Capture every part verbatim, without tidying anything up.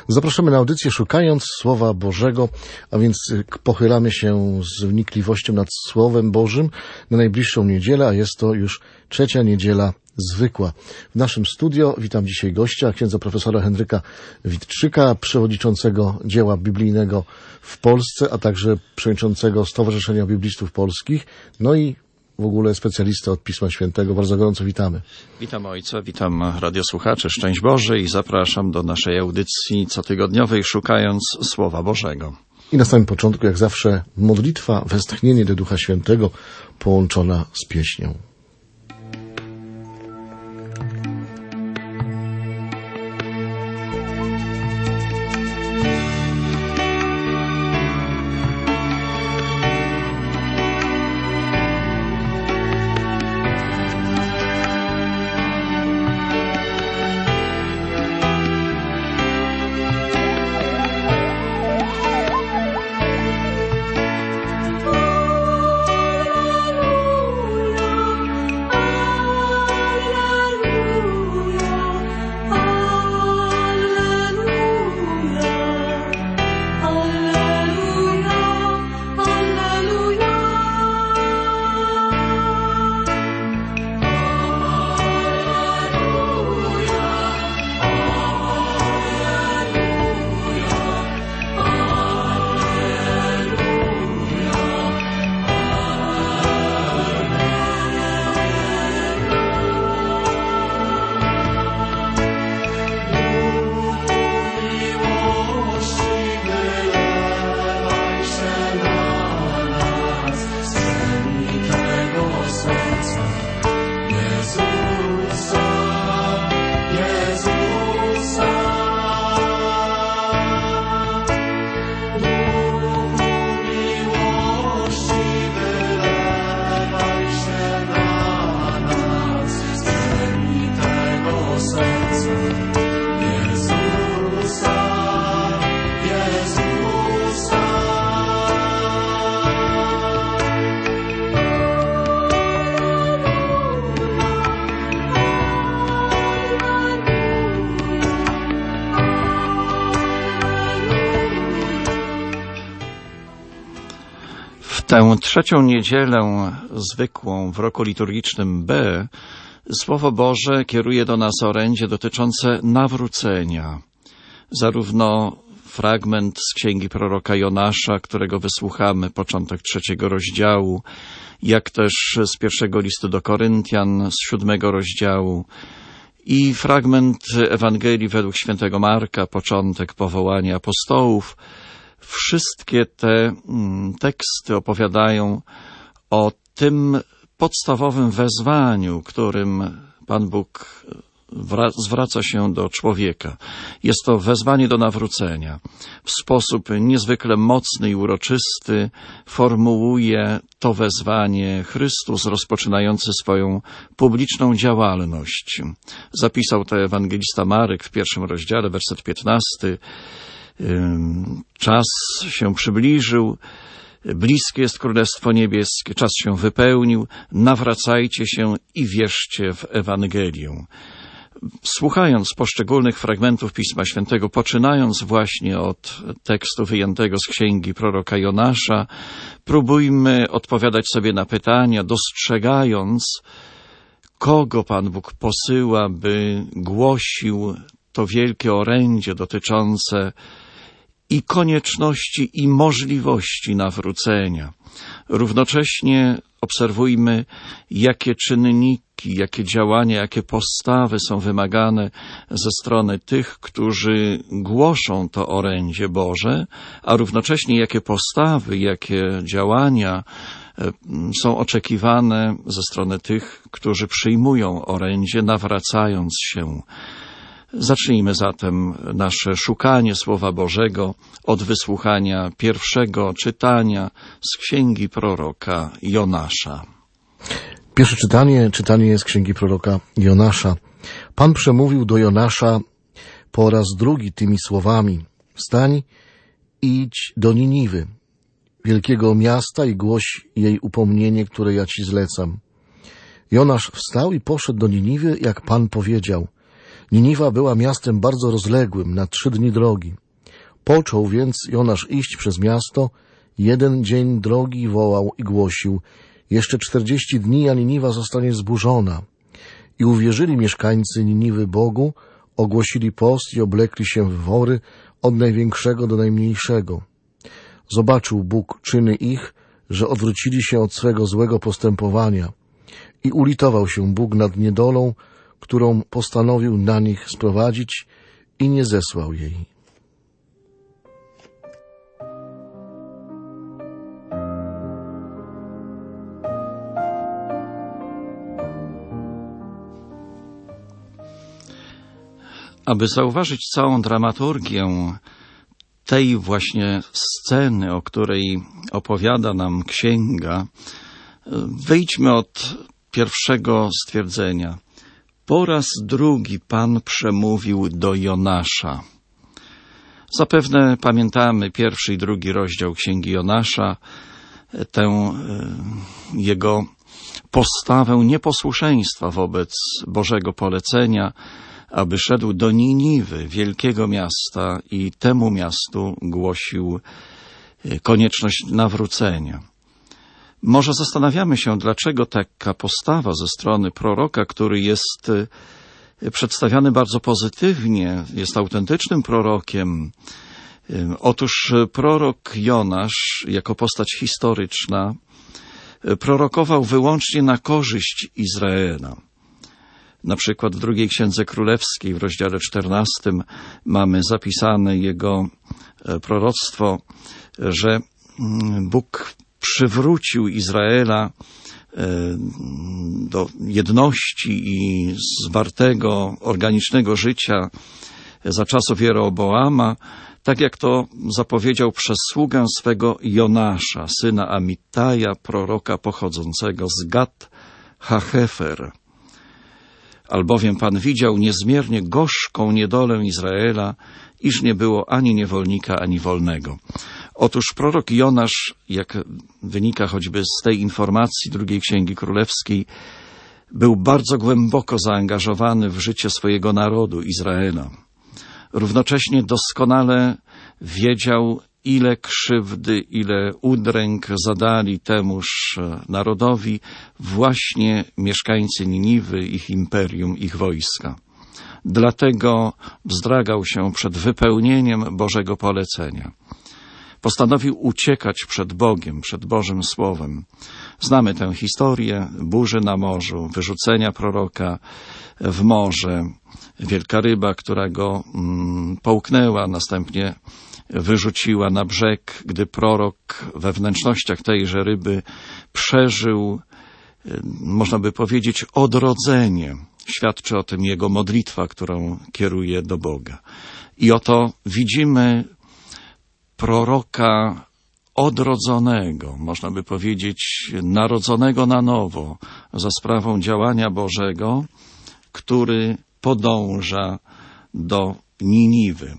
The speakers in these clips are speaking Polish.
Zapraszamy na audycję Szukając Słowa Bożego, a więc pochylamy się z wnikliwością nad Słowem Bożym na najbliższą niedzielę, a jest to już trzecia niedziela zwykła. W naszym studio witam dzisiaj gościa, księdza profesora Henryka Witczyka, przewodniczącego dzieła biblijnego w Polsce, a także przewodniczącego Stowarzyszenia Biblistów Polskich, no i w ogóle specjalista od Pisma Świętego. Bardzo gorąco witamy. Witam ojca, witam radiosłuchaczy, szczęść Boże i zapraszam do naszej audycji cotygodniowej Szukając Słowa Bożego. I na samym początku, jak zawsze, modlitwa, westchnienie do Ducha Świętego połączona z pieśnią. Tę trzecią niedzielę zwykłą w roku liturgicznym B Słowo Boże kieruje do nas orędzie dotyczące nawrócenia. Zarówno fragment z księgi proroka Jonasza, którego wysłuchamy, początek trzeciego rozdziału, jak też z pierwszego listu do Koryntian, z siódmego rozdziału i fragment Ewangelii według świętego Marka, początek powołania apostołów. Wszystkie te teksty opowiadają o tym podstawowym wezwaniu, którym Pan Bóg zwraca się do człowieka. Jest to wezwanie do nawrócenia. W sposób niezwykle mocny i uroczysty formułuje to wezwanie Chrystus, rozpoczynający swoją publiczną działalność. Zapisał to ewangelista Marek w pierwszym rozdziale, werset piętnasty. Czas się przybliżył, bliskie jest Królestwo Niebieskie, czas się wypełnił, nawracajcie się i wierzcie w Ewangelię. Słuchając poszczególnych fragmentów Pisma Świętego, poczynając właśnie od tekstu wyjętego z księgi proroka Jonasza, próbujmy odpowiadać sobie na pytania, dostrzegając, kogo Pan Bóg posyła, by głosił to wielkie orędzie dotyczące i konieczności, i możliwości nawrócenia. Równocześnie obserwujmy, jakie czynniki, jakie działania, jakie postawy są wymagane ze strony tych, którzy głoszą to orędzie Boże, a równocześnie jakie postawy, jakie działania są oczekiwane ze strony tych, którzy przyjmują orędzie, nawracając się. Zacznijmy zatem nasze szukanie Słowa Bożego od wysłuchania pierwszego czytania z księgi proroka Jonasza. Pierwsze czytanie, czytanie jest z księgi proroka Jonasza. Pan przemówił do Jonasza po raz drugi tymi słowami: wstań, idź do Niniwy, wielkiego miasta, i głoś jej upomnienie, które ja ci zlecam. Jonasz wstał i poszedł do Niniwy, jak Pan powiedział. Niniwa była miastem bardzo rozległym, na trzy dni drogi. Począł więc Jonasz iść przez miasto, jeden dzień drogi wołał i głosił: jeszcze czterdzieści dni, a Niniwa zostanie zburzona. I uwierzyli mieszkańcy Niniwy Bogu, ogłosili post i oblekli się w wory, od największego do najmniejszego. Zobaczył Bóg czyny ich, że odwrócili się od swego złego postępowania i ulitował się Bóg nad niedolą, którą postanowił na nich sprowadzić, i nie zesłał jej. Aby zauważyć całą dramaturgię tej właśnie sceny, o której opowiada nam księga, wyjdźmy od pierwszego stwierdzenia. Po raz drugi Pan przemówił do Jonasza. Zapewne pamiętamy pierwszy i drugi rozdział księgi Jonasza, tę jego postawę nieposłuszeństwa wobec Bożego polecenia, aby szedł do Niniwy, wielkiego miasta, i temu miastu głosił konieczność nawrócenia. Może zastanawiamy się, dlaczego taka postawa ze strony proroka, który jest przedstawiany bardzo pozytywnie, jest autentycznym prorokiem. Otóż prorok Jonasz, jako postać historyczna, prorokował wyłącznie na korzyść Izraela. Na przykład w drugiej Księdze Królewskiej, w rozdziale czternastym, mamy zapisane jego proroctwo, że Bóg przywrócił Izraela do jedności i zwartego, organicznego życia za czasów Jeroboama, tak jak to zapowiedział przez sługę swego Jonasza, syna Amittaja, proroka pochodzącego z Gat Hachefer. Albowiem Pan widział niezmiernie gorzką niedolę Izraela, iż nie było ani niewolnika, ani wolnego. Otóż prorok Jonasz, jak wynika choćby z tej informacji drugiej Księgi Królewskiej, był bardzo głęboko zaangażowany w życie swojego narodu, Izraela. Równocześnie doskonale wiedział, ile krzywdy, ile udręk zadali temuż narodowi właśnie mieszkańcy Niniwy, ich imperium, ich wojska. Dlatego wzdragał się przed wypełnieniem Bożego polecenia. Postanowił uciekać przed Bogiem, przed Bożym Słowem. Znamy tę historię burzy na morzu, wyrzucenia proroka w morze, wielka ryba, która go mm, połknęła, następnie wyrzuciła na brzeg, gdy prorok we wnętrznościach tejże ryby przeżył, można by powiedzieć, odrodzenie. Świadczy o tym jego modlitwa, którą kieruje do Boga. I oto widzimy proroka odrodzonego, można by powiedzieć narodzonego na nowo za sprawą działania Bożego, który podąża do Niniwy.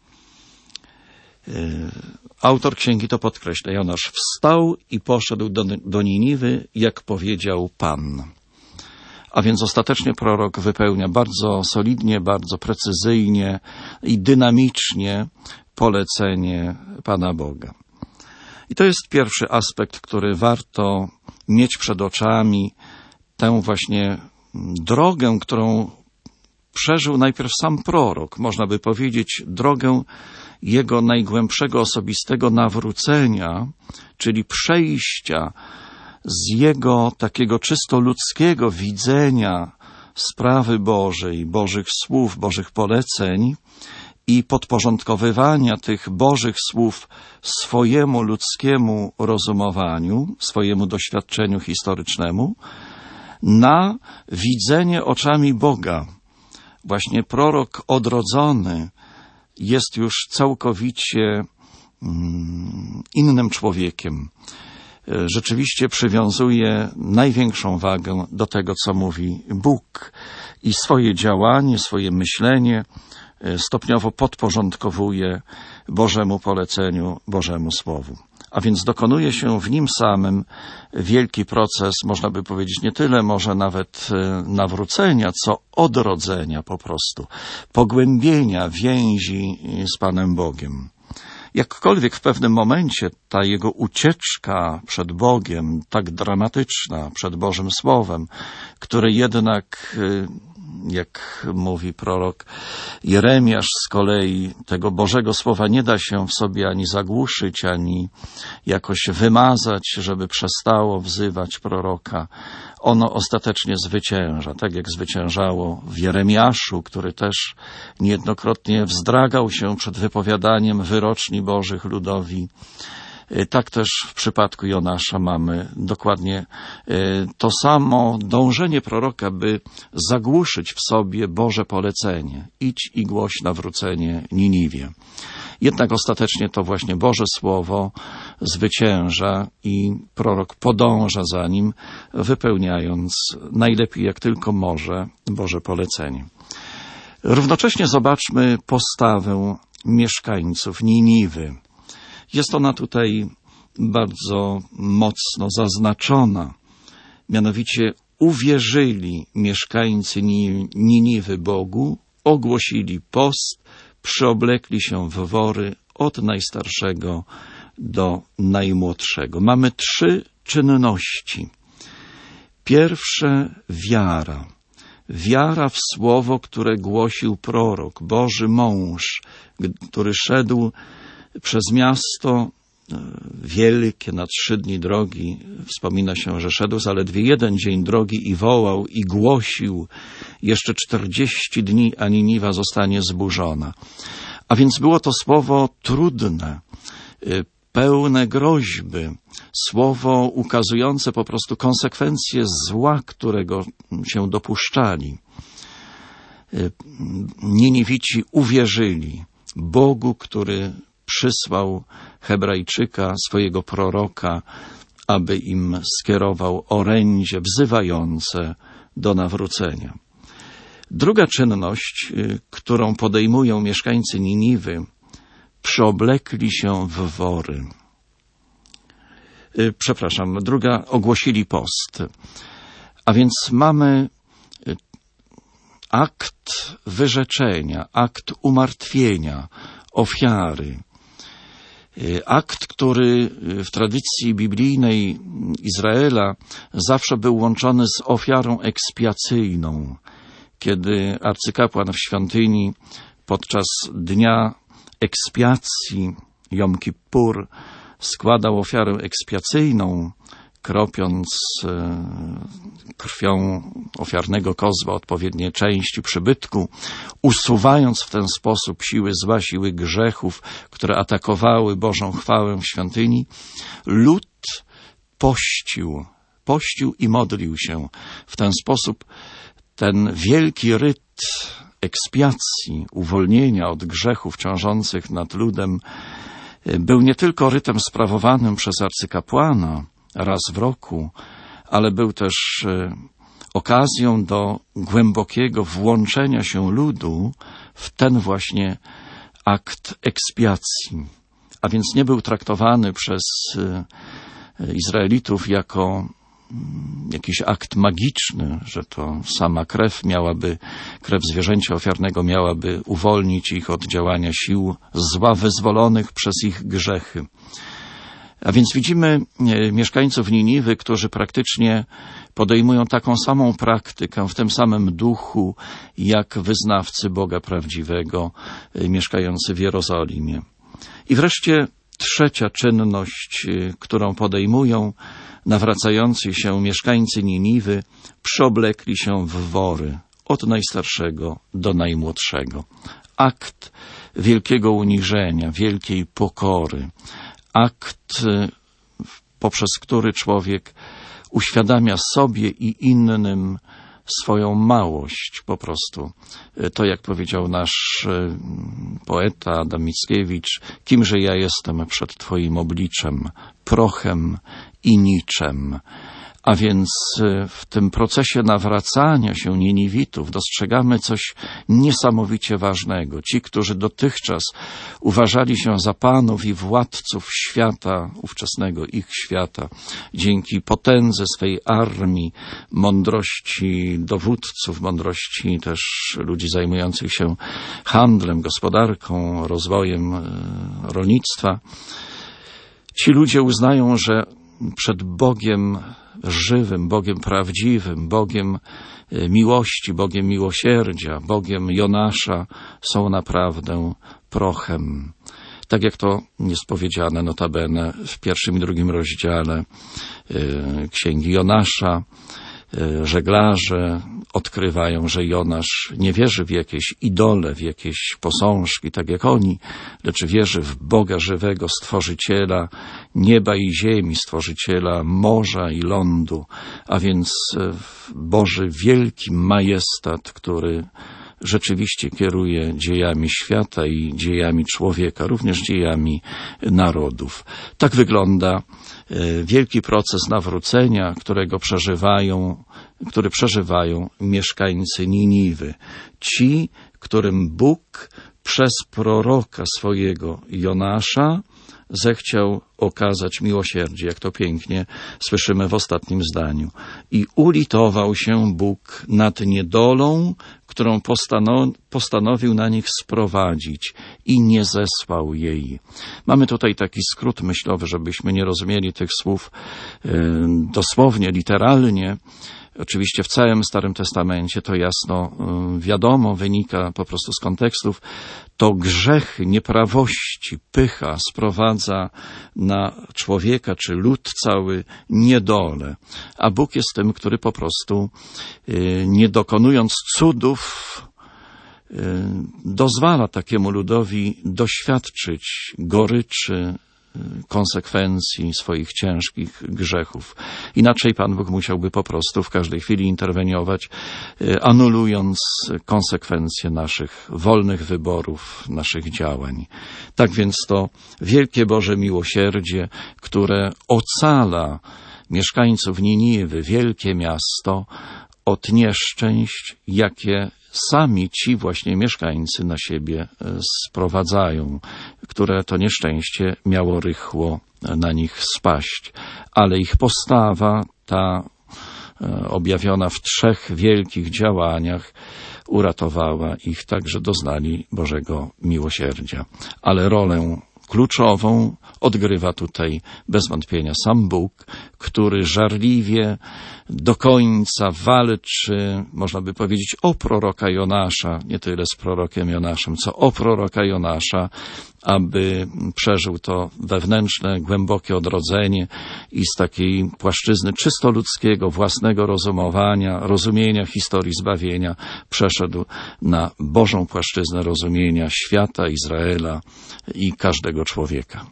Autor księgi to podkreśla. Jonasz wstał i poszedł do, do Niniwy, jak powiedział Pan. A więc ostatecznie prorok wypełnia bardzo solidnie, bardzo precyzyjnie i dynamicznie polecenie Pana Boga. I to jest pierwszy aspekt, który warto mieć przed oczami, tę właśnie drogę, którą przeżył najpierw sam prorok, można by powiedzieć drogę jego najgłębszego osobistego nawrócenia, czyli przejścia z jego takiego czysto ludzkiego widzenia sprawy Bożej, Bożych słów, Bożych poleceń i podporządkowywania tych Bożych słów swojemu ludzkiemu rozumowaniu, swojemu doświadczeniu historycznemu, na widzenie oczami Boga. Właśnie prorok odrodzony jest już całkowicie innym człowiekiem. Rzeczywiście przywiązuje największą wagę do tego, co mówi Bóg, i swoje działanie, swoje myślenie stopniowo podporządkowuje Bożemu poleceniu, Bożemu Słowu. A więc dokonuje się w nim samym wielki proces, można by powiedzieć, nie tyle może nawet nawrócenia, co odrodzenia po prostu, pogłębienia więzi z Panem Bogiem. Jakkolwiek w pewnym momencie ta jego ucieczka przed Bogiem, tak dramatyczna, przed Bożym Słowem, które jednak, jak mówi prorok Jeremiasz z kolei, tego Bożego Słowa nie da się w sobie ani zagłuszyć, ani jakoś wymazać, żeby przestało wzywać proroka. Ono ostatecznie zwycięża, tak jak zwyciężało w Jeremiaszu, który też niejednokrotnie wzdragał się przed wypowiadaniem wyroczni Bożych ludowi. Tak też w przypadku Jonasza mamy dokładnie to samo dążenie proroka, by zagłuszyć w sobie Boże polecenie. Idź i głoś nawrócenie Niniwie. Jednak ostatecznie to właśnie Boże Słowo zwycięża i prorok podąża za nim, wypełniając najlepiej jak tylko może Boże polecenie. Równocześnie zobaczmy postawę mieszkańców Niniwy. Jest ona tutaj bardzo mocno zaznaczona. Mianowicie uwierzyli mieszkańcy Niniwy Bogu, ogłosili post, przyoblekli się w wory od najstarszego do najmłodszego. Mamy trzy czynności. Pierwsze wiara. Wiara w słowo, które głosił prorok, Boży mąż, który szedł przez miasto wielkie na trzy dni drogi. Wspomina się, że szedł zaledwie jeden dzień drogi i wołał i głosił jeszcze czterdzieści dni, a Niniwa zostanie zburzona. A więc było to słowo trudne, pełne groźby, słowo ukazujące po prostu konsekwencje zła, którego się dopuszczali. Niniwici uwierzyli Bogu, który przysłał Hebrajczyka, swojego proroka, aby im skierował orędzie wzywające do nawrócenia. Druga czynność, którą podejmują mieszkańcy Niniwy, przyoblekli się w wory. Przepraszam, druga, ogłosili post. A więc mamy akt wyrzeczenia, akt umartwienia, ofiary. Akt, który w tradycji biblijnej Izraela zawsze był łączony z ofiarą ekspiacyjną. Kiedy arcykapłan w świątyni podczas dnia ekspiacji Jom Kippur składał ofiarę ekspiacyjną, kropiąc krwią ofiarnego kozła odpowiednie części przybytku, usuwając w ten sposób siły zła, siły grzechów, które atakowały Bożą chwałę w świątyni, lud pościł, pościł i modlił się. W ten sposób ten wielki ryt ekspiacji, uwolnienia od grzechów ciążących nad ludem był nie tylko rytem sprawowanym przez arcykapłana raz w roku, ale był też okazją do głębokiego włączenia się ludu w ten właśnie akt ekspiacji. A więc nie był traktowany przez Izraelitów jako jakiś akt magiczny, że to sama krew miałaby, krew zwierzęcia ofiarnego miałaby uwolnić ich od działania sił zła wyzwolonych przez ich grzechy. A więc widzimy mieszkańców Niniwy, którzy praktycznie podejmują taką samą praktykę w tym samym duchu, jak wyznawcy Boga prawdziwego mieszkający w Jerozolimie. I wreszcie trzecia czynność, którą podejmują nawracający się mieszkańcy Niniwy, przyoblekli się w wory od najstarszego do najmłodszego. Akt wielkiego uniżenia, wielkiej pokory. Akt, poprzez który człowiek uświadamia sobie i innym swoją małość po prostu. To, jak powiedział nasz poeta Adam Mickiewicz, kimże ja jestem przed Twoim obliczem, prochem i niczem. A więc w tym procesie nawracania się Niniwitów dostrzegamy coś niesamowicie ważnego. Ci, którzy dotychczas uważali się za panów i władców świata, ówczesnego ich świata, dzięki potędze swej armii, mądrości dowódców, mądrości też ludzi zajmujących się handlem, gospodarką, rozwojem rolnictwa, ci ludzie uznają, że przed Bogiem żywym, Bogiem prawdziwym, Bogiem miłości, Bogiem miłosierdzia, Bogiem Jonasza są naprawdę prochem. Tak jak to jest powiedziane notabene w pierwszym i drugim rozdziale Księgi Jonasza, żeglarze odkrywają, że Jonasz nie wierzy w jakieś idole, w jakieś posążki, tak jak oni, lecz wierzy w Boga żywego, Stworzyciela nieba i ziemi, Stworzyciela morza i lądu, a więc Boży wielki majestat, który rzeczywiście kieruje dziejami świata i dziejami człowieka, również dziejami narodów. Tak wygląda wielki proces nawrócenia, którego przeżywają, który przeżywają mieszkańcy Niniwy. Ci, którym Bóg przez proroka swojego Jonasza zechciał okazać miłosierdzie, jak to pięknie słyszymy w ostatnim zdaniu. I ulitował się Bóg nad niedolą, którą postano- postanowił na nich sprowadzić i nie zesłał jej. Mamy tutaj taki skrót myślowy, żebyśmy nie rozumieli tych słów yy, dosłownie, literalnie. Oczywiście w całym Starym Testamencie to jasno wiadomo, wynika po prostu z kontekstów. To grzech nieprawości, pycha sprowadza na człowieka czy lud cały niedolę. A Bóg jest tym, który po prostu nie dokonując cudów dozwala takiemu ludowi doświadczyć goryczy, konsekwencji swoich ciężkich grzechów. Inaczej Pan Bóg musiałby po prostu w każdej chwili interweniować, anulując konsekwencje naszych wolnych wyborów, naszych działań. Tak więc to wielkie Boże miłosierdzie, które ocala mieszkańców Niniwy, wielkie miasto, od nieszczęść, jakie sami ci właśnie mieszkańcy na siebie sprowadzają, które to nieszczęście miało rychło na nich spaść. Ale ich postawa, ta objawiona w trzech wielkich działaniach, uratowała ich, tak że doznali Bożego miłosierdzia. Ale rolę kluczową odgrywa tutaj bez wątpienia sam Bóg, który żarliwie do końca walczy, można by powiedzieć, o proroka Jonasza, nie tyle z prorokiem Jonaszem, co o proroka Jonasza, aby przeżył to wewnętrzne, głębokie odrodzenie i z takiej płaszczyzny czysto ludzkiego, własnego rozumowania, rozumienia historii zbawienia przeszedł na Bożą płaszczyznę rozumienia świata, Izraela i każdego człowieka.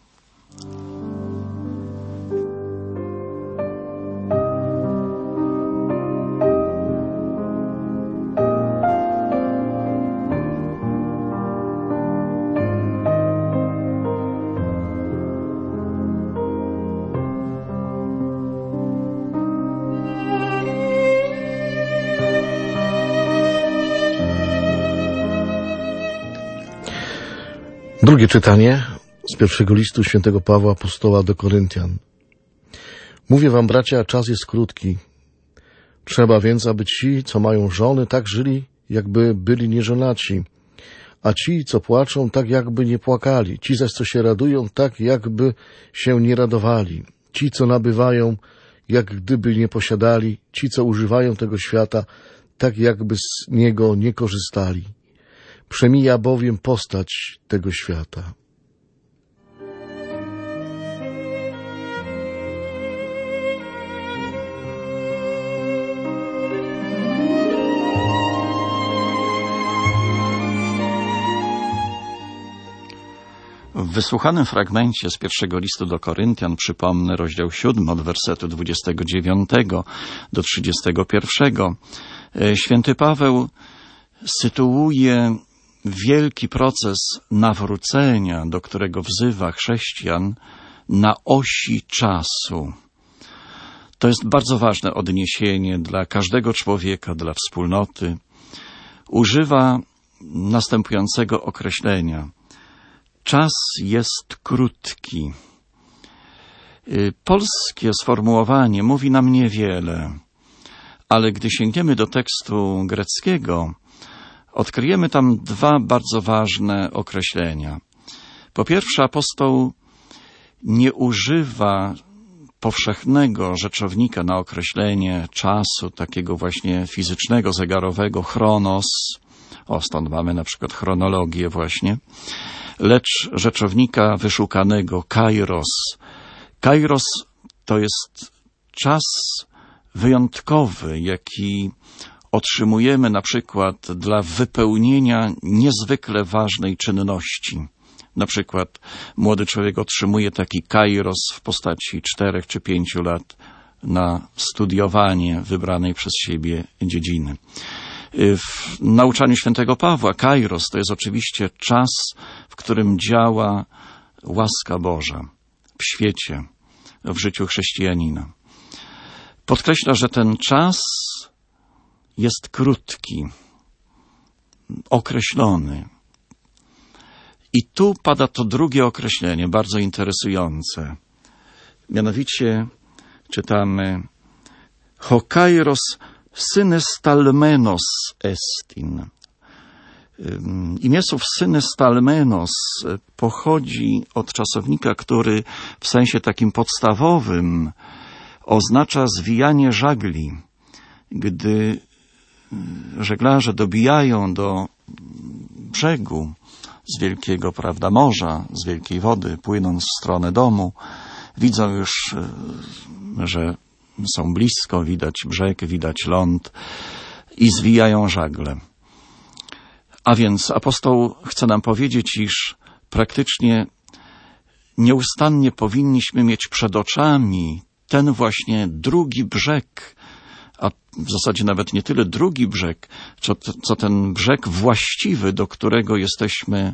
Drugie czytanie z pierwszego listu świętego Pawła apostoła do Koryntian. Mówię wam, bracia, czas jest krótki. Trzeba więc, aby ci, co mają żony, tak żyli, jakby byli nieżonaci, a ci, co płaczą, tak jakby nie płakali, ci zaś, co się radują, tak jakby się nie radowali, ci, co nabywają, jak gdyby nie posiadali, ci, co używają tego świata, tak jakby z niego nie korzystali. Przemija bowiem postać tego świata. W wysłuchanym fragmencie z pierwszego listu do Koryntian, przypomnę rozdział siódmy od wersetu dwudziestego dziewiątego do trzydziestego pierwszego, święty Paweł sytuuje wielki proces nawrócenia, do którego wzywa chrześcijan, na osi czasu. To jest bardzo ważne odniesienie dla każdego człowieka, dla wspólnoty. Używa następującego określenia. Czas jest krótki. Polskie sformułowanie mówi nam niewiele, ale gdy sięgniemy do tekstu greckiego, odkryjemy tam dwa bardzo ważne określenia. Po pierwsze, apostoł nie używa powszechnego rzeczownika na określenie czasu, takiego właśnie fizycznego, zegarowego, chronos, o stąd mamy na przykład chronologię właśnie, lecz rzeczownika wyszukanego, kairos. Kairos to jest czas wyjątkowy, jaki otrzymujemy na przykład dla wypełnienia niezwykle ważnej czynności. Na przykład młody człowiek otrzymuje taki kairos w postaci czterech czy pięciu lat na studiowanie wybranej przez siebie dziedziny. W nauczaniu świętego Pawła kairos to jest oczywiście czas, w którym działa łaska Boża w świecie, w życiu chrześcijanina. Podkreśla, że ten czas jest krótki, określony. I tu pada to drugie określenie, bardzo interesujące. Mianowicie czytamy ho kairos synestalmenos estin. Imię słów synestalmenos pochodzi od czasownika, który w sensie takim podstawowym oznacza zwijanie żagli. Gdy żeglarze dobijają do brzegu z wielkiego, prawda, morza, z wielkiej wody, płynąc w stronę domu, widzą już, że są blisko, widać brzeg, widać ląd i zwijają żagle. A więc apostoł chce nam powiedzieć, iż praktycznie nieustannie powinniśmy mieć przed oczami ten właśnie drugi brzeg, a w zasadzie nawet nie tyle drugi brzeg, co, co ten brzeg właściwy, do którego jesteśmy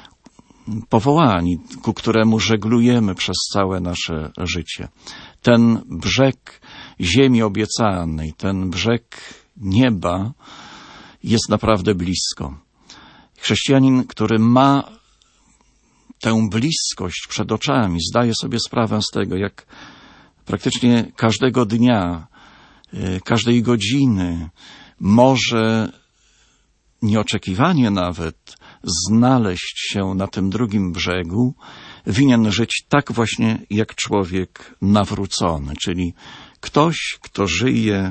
powołani, ku któremu żeglujemy przez całe nasze życie. Ten brzeg ziemi obiecanej, ten brzeg nieba jest naprawdę blisko. Chrześcijanin, który ma tę bliskość przed oczami, zdaje sobie sprawę z tego, jak praktycznie każdego dnia, każdej godziny może nieoczekiwanie nawet znaleźć się na tym drugim brzegu, winien żyć tak właśnie jak człowiek nawrócony, czyli ktoś, kto żyje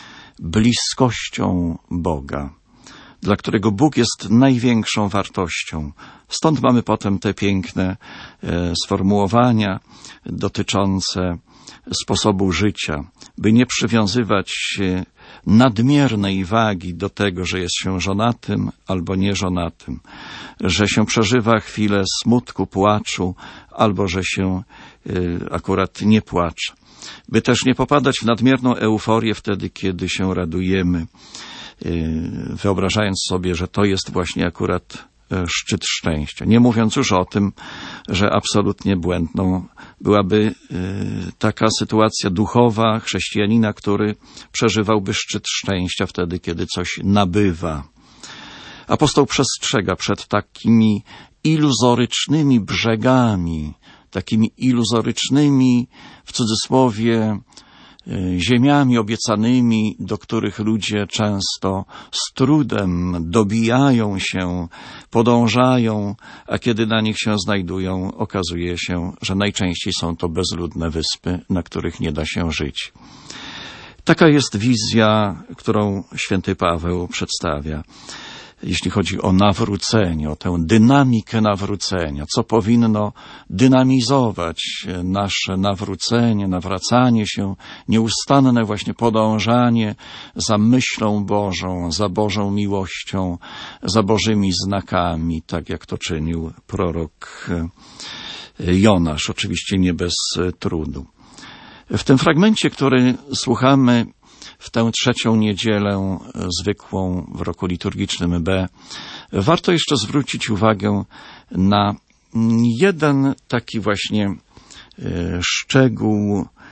bliskością Boga, dla którego Bóg jest największą wartością. Stąd mamy potem te piękne e, sformułowania dotyczące sposobu życia, by nie przywiązywać się nadmiernej wagi do tego, że jest się żonatym albo nieżonatym, że się przeżywa chwilę smutku, płaczu, albo że się y, akurat nie płacze. By też nie popadać w nadmierną euforię wtedy, kiedy się radujemy, y, wyobrażając sobie, że to jest właśnie akurat szczyt szczęścia. Nie mówiąc już o tym, że absolutnie błędną byłaby y, taka sytuacja duchowa chrześcijanina, który przeżywałby szczyt szczęścia wtedy, kiedy coś nabywa. Apostoł przestrzega przed takimi iluzorycznymi brzegami, takimi iluzorycznymi, w cudzysłowie, ziemiami obiecanymi, do których ludzie często z trudem dobijają się, podążają, a kiedy na nich się znajdują, okazuje się, że najczęściej są to bezludne wyspy, na których nie da się żyć. Taka jest wizja, którą święty Paweł przedstawia, jeśli chodzi o nawrócenie, o tę dynamikę nawrócenia, co powinno dynamizować nasze nawrócenie, nawracanie się, nieustanne właśnie podążanie za myślą Bożą, za Bożą miłością, za Bożymi znakami, tak jak to czynił prorok Jonasz, oczywiście nie bez trudu. W tym fragmencie, który słuchamy w tę trzecią niedzielę zwykłą w roku liturgicznym B, warto jeszcze zwrócić uwagę na jeden taki właśnie szczegół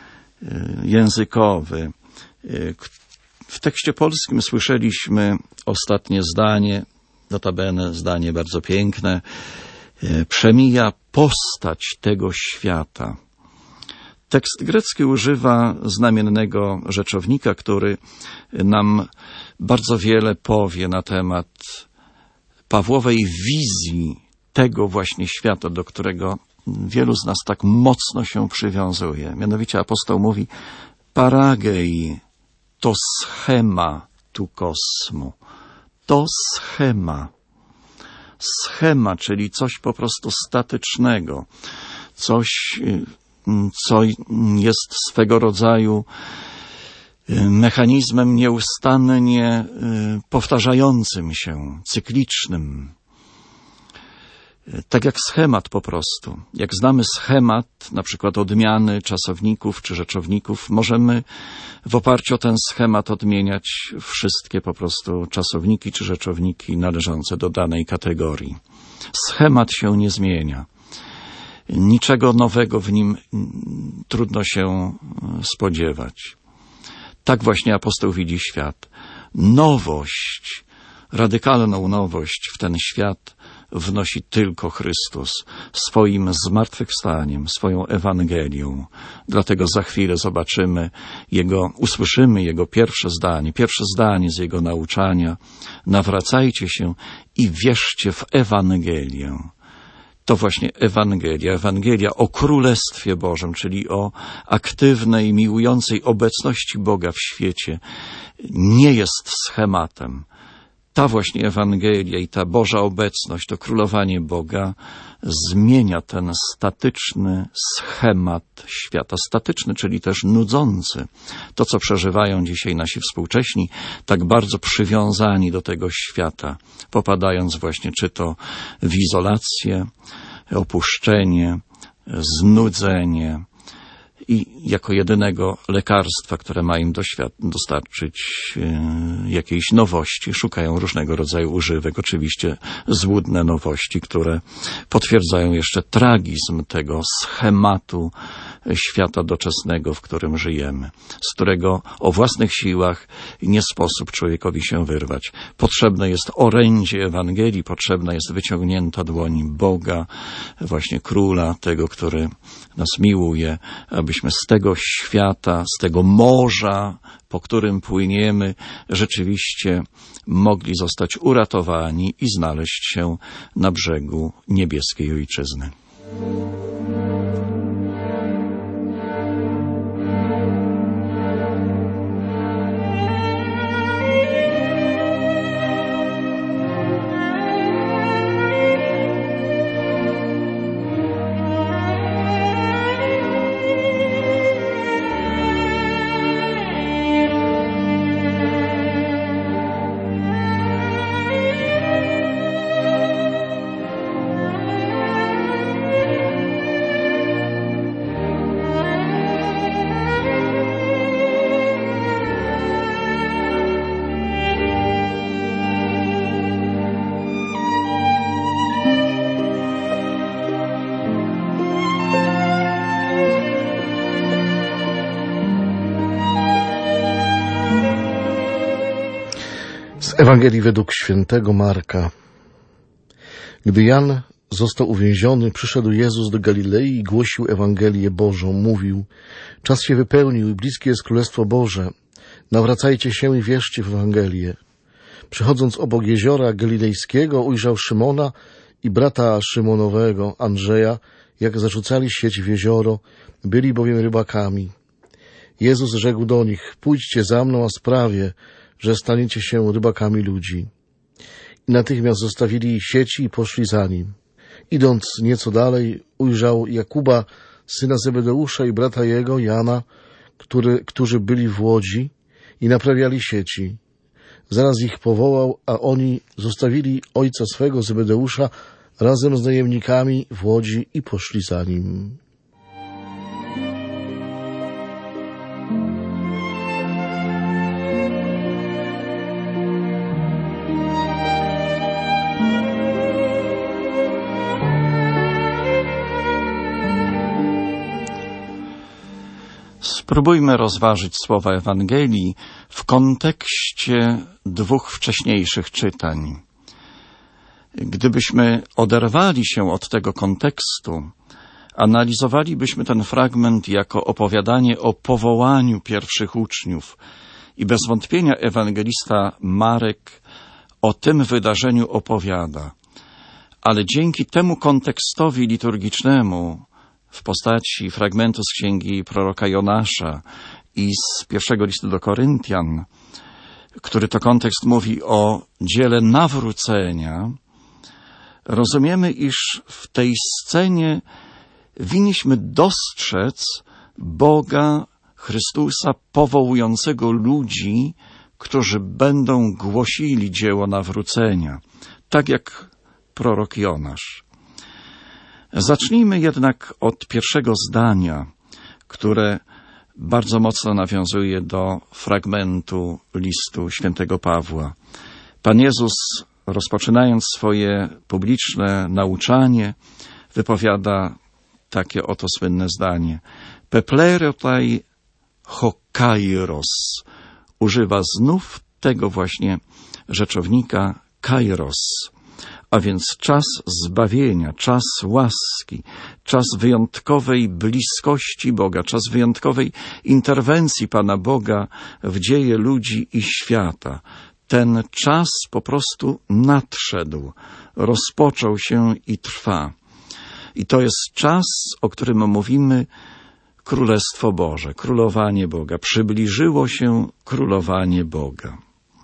językowy. W tekście polskim słyszeliśmy ostatnie zdanie, notabene zdanie bardzo piękne. Przemija postać tego świata. Tekst grecki używa znamiennego rzeczownika, który nam bardzo wiele powie na temat Pawłowej wizji tego właśnie świata, do którego wielu z nas tak mocno się przywiązuje. Mianowicie apostoł mówi: paragei to schema tu kosmu. To schema. Schema, czyli coś po prostu statycznego. Coś, co jest swego rodzaju mechanizmem nieustannie powtarzającym się, cyklicznym. Tak jak schemat po prostu. Jak znamy schemat, na przykład odmiany czasowników czy rzeczowników, możemy w oparciu o ten schemat odmieniać wszystkie po prostu czasowniki czy rzeczowniki należące do danej kategorii. Schemat się nie zmienia. Niczego nowego w nim trudno się spodziewać. Tak właśnie apostoł widzi świat. Nowość, radykalną nowość w ten świat wnosi tylko Chrystus swoim zmartwychwstaniem, swoją Ewangelią. Dlatego za chwilę zobaczymy Jego, usłyszymy Jego pierwsze zdanie, pierwsze zdanie z Jego nauczania. Nawracajcie się i wierzcie w Ewangelię. To właśnie Ewangelia, Ewangelia o Królestwie Bożym, czyli o aktywnej, miłującej obecności Boga w świecie, nie jest schematem. Ta właśnie Ewangelia i ta Boża obecność, to królowanie Boga zmienia ten statyczny schemat świata. Statyczny, czyli też nudzący. To, co przeżywają dzisiaj nasi współcześni, tak bardzo przywiązani do tego świata, popadając właśnie czy to w izolację, opuszczenie, znudzenie, i jako jedynego lekarstwa, które ma im dostarczyć jakiejś nowości, szukają różnego rodzaju używek, oczywiście złudne nowości, które potwierdzają jeszcze tragizm tego schematu świata doczesnego, w którym żyjemy, z którego o własnych siłach nie sposób człowiekowi się wyrwać. Potrzebne jest orędzie Ewangelii, potrzebna jest wyciągnięta dłoń Boga, właśnie Króla, tego, który nas miłuje, abyśmy z tego świata, z tego morza, po którym płyniemy, rzeczywiście mogli zostać uratowani i znaleźć się na brzegu niebieskiej Ojczyzny. Z Ewangelii według świętego Marka. Gdy Jan został uwięziony, przyszedł Jezus do Galilei i głosił Ewangelię Bożą. Mówił: czas się wypełnił i bliskie jest Królestwo Boże. Nawracajcie się i wierzcie w Ewangelię. Przechodząc obok jeziora galilejskiego, ujrzał Szymona i brata Szymonowego, Andrzeja, jak zarzucali sieć w jezioro, byli bowiem rybakami. Jezus rzekł do nich: pójdźcie za mną, a sprawię, że staniecie się rybakami ludzi. I natychmiast zostawili sieci i poszli za nim. Idąc nieco dalej, ujrzał Jakuba, syna Zebedeusza, i brata jego, Jana, który, którzy byli w łodzi i naprawiali sieci. Zaraz ich powołał, a oni zostawili ojca swego, Zebedeusza, razem z najemnikami w łodzi i poszli za nim. Spróbujmy rozważyć słowa Ewangelii w kontekście dwóch wcześniejszych czytań. Gdybyśmy oderwali się od tego kontekstu, analizowalibyśmy ten fragment jako opowiadanie o powołaniu pierwszych uczniów i bez wątpienia ewangelista Marek o tym wydarzeniu opowiada. Ale dzięki temu kontekstowi liturgicznemu w postaci fragmentu z księgi proroka Jonasza i z pierwszego listu do Koryntian, który to kontekst mówi o dziele nawrócenia, rozumiemy, iż w tej scenie winniśmy dostrzec Boga, Chrystusa, powołującego ludzi, którzy będą głosili dzieło nawrócenia, tak jak prorok Jonasz. Zacznijmy jednak od pierwszego zdania, które bardzo mocno nawiązuje do fragmentu listu świętego Pawła. Pan Jezus, rozpoczynając swoje publiczne nauczanie, wypowiada takie oto słynne zdanie. Peplerotai hokairos. Używa znów tego właśnie rzeczownika kairos, a więc czas zbawienia, czas łaski, czas wyjątkowej bliskości Boga, czas wyjątkowej interwencji Pana Boga w dzieje ludzi i świata. Ten czas po prostu nadszedł, rozpoczął się i trwa. I to jest czas, o którym mówimy Królestwo Boże, królowanie Boga. Przybliżyło się królowanie Boga.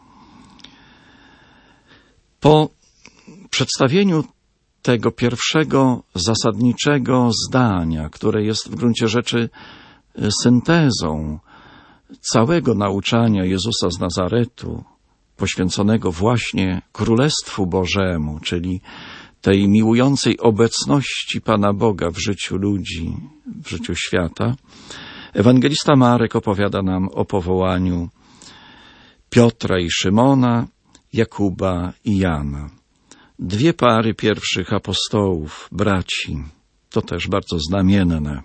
Po przedstawieniu tego pierwszego zasadniczego zdania, które jest w gruncie rzeczy syntezą całego nauczania Jezusa z Nazaretu, poświęconego właśnie Królestwu Bożemu, czyli tej miłującej obecności Pana Boga w życiu ludzi, w życiu świata, ewangelista Marek opowiada nam o powołaniu Piotra i Szymona, Jakuba i Jana. Dwie pary pierwszych apostołów, braci. To też bardzo znamienne.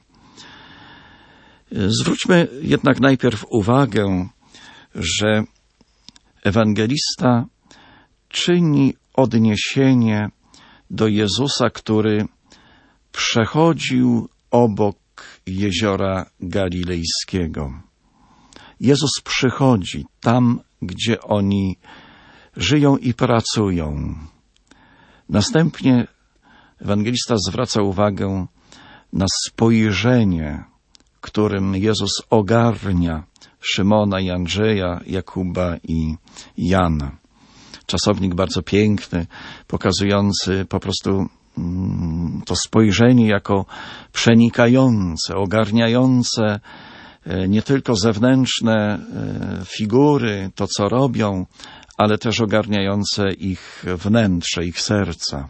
Zwróćmy jednak najpierw uwagę, że ewangelista czyni odniesienie do Jezusa, który przechodził obok jeziora Galilejskiego. Jezus przychodzi tam, gdzie oni żyją i pracują. Następnie ewangelista zwraca uwagę na spojrzenie, którym Jezus ogarnia Szymona i Andrzeja, Jakuba i Jana. Czasownik bardzo piękny, pokazujący po prostu mm, to spojrzenie jako przenikające, ogarniające nie tylko zewnętrzne figury, to co robią, ale też ogarniające ich wnętrze, ich serca.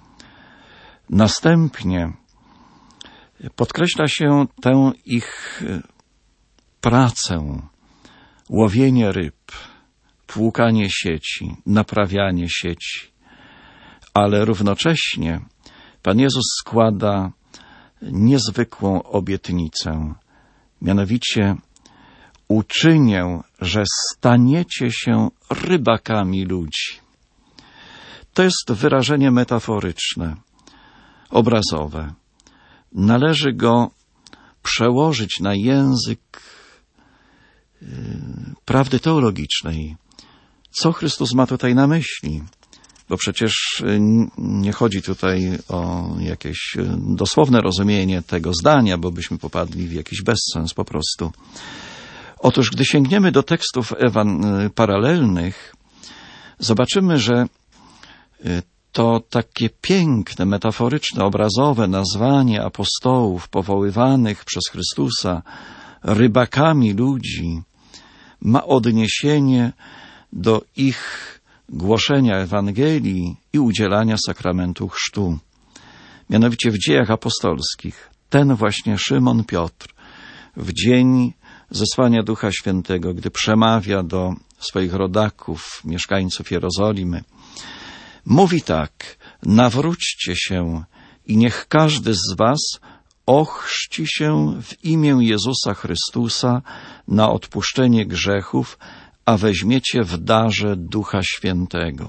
Następnie podkreśla się tę ich pracę, łowienie ryb, płukanie sieci, naprawianie sieci, ale równocześnie Pan Jezus składa niezwykłą obietnicę, mianowicie uczynię, że staniecie się rybakami ludzi. To jest wyrażenie metaforyczne, obrazowe. Należy go przełożyć na język yy, prawdy teologicznej. Co Chrystus ma tutaj na myśli? Bo przecież nie chodzi tutaj o jakieś dosłowne rozumienie tego zdania, bo byśmy popadli w jakiś bezsens po prostu. Otóż, gdy sięgniemy do tekstów ewan- paralelnych, zobaczymy, że to takie piękne, metaforyczne, obrazowe nazwanie apostołów powoływanych przez Chrystusa rybakami ludzi ma odniesienie do ich głoszenia Ewangelii i udzielania sakramentu chrztu. Mianowicie w dziejach apostolskich ten właśnie Szymon Piotr w dzień zesłania Ducha Świętego, gdy przemawia do swoich rodaków, mieszkańców Jerozolimy, mówi tak: nawróćcie się i niech każdy z was ochrzci się w imię Jezusa Chrystusa na odpuszczenie grzechów, a weźmiecie w darze Ducha Świętego.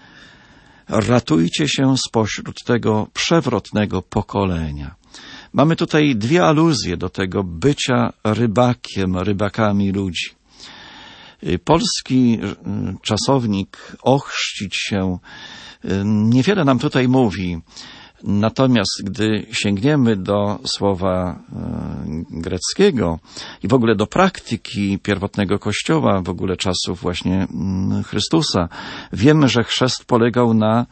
Ratujcie się spośród tego przewrotnego pokolenia. Mamy tutaj dwie aluzje do tego bycia rybakiem, rybakami ludzi. Polski czasownik ochrzcić się niewiele nam tutaj mówi. Natomiast gdy sięgniemy do słowa greckiego i w ogóle do praktyki pierwotnego Kościoła, w ogóle czasów właśnie Chrystusa, wiemy, że chrzest polegał na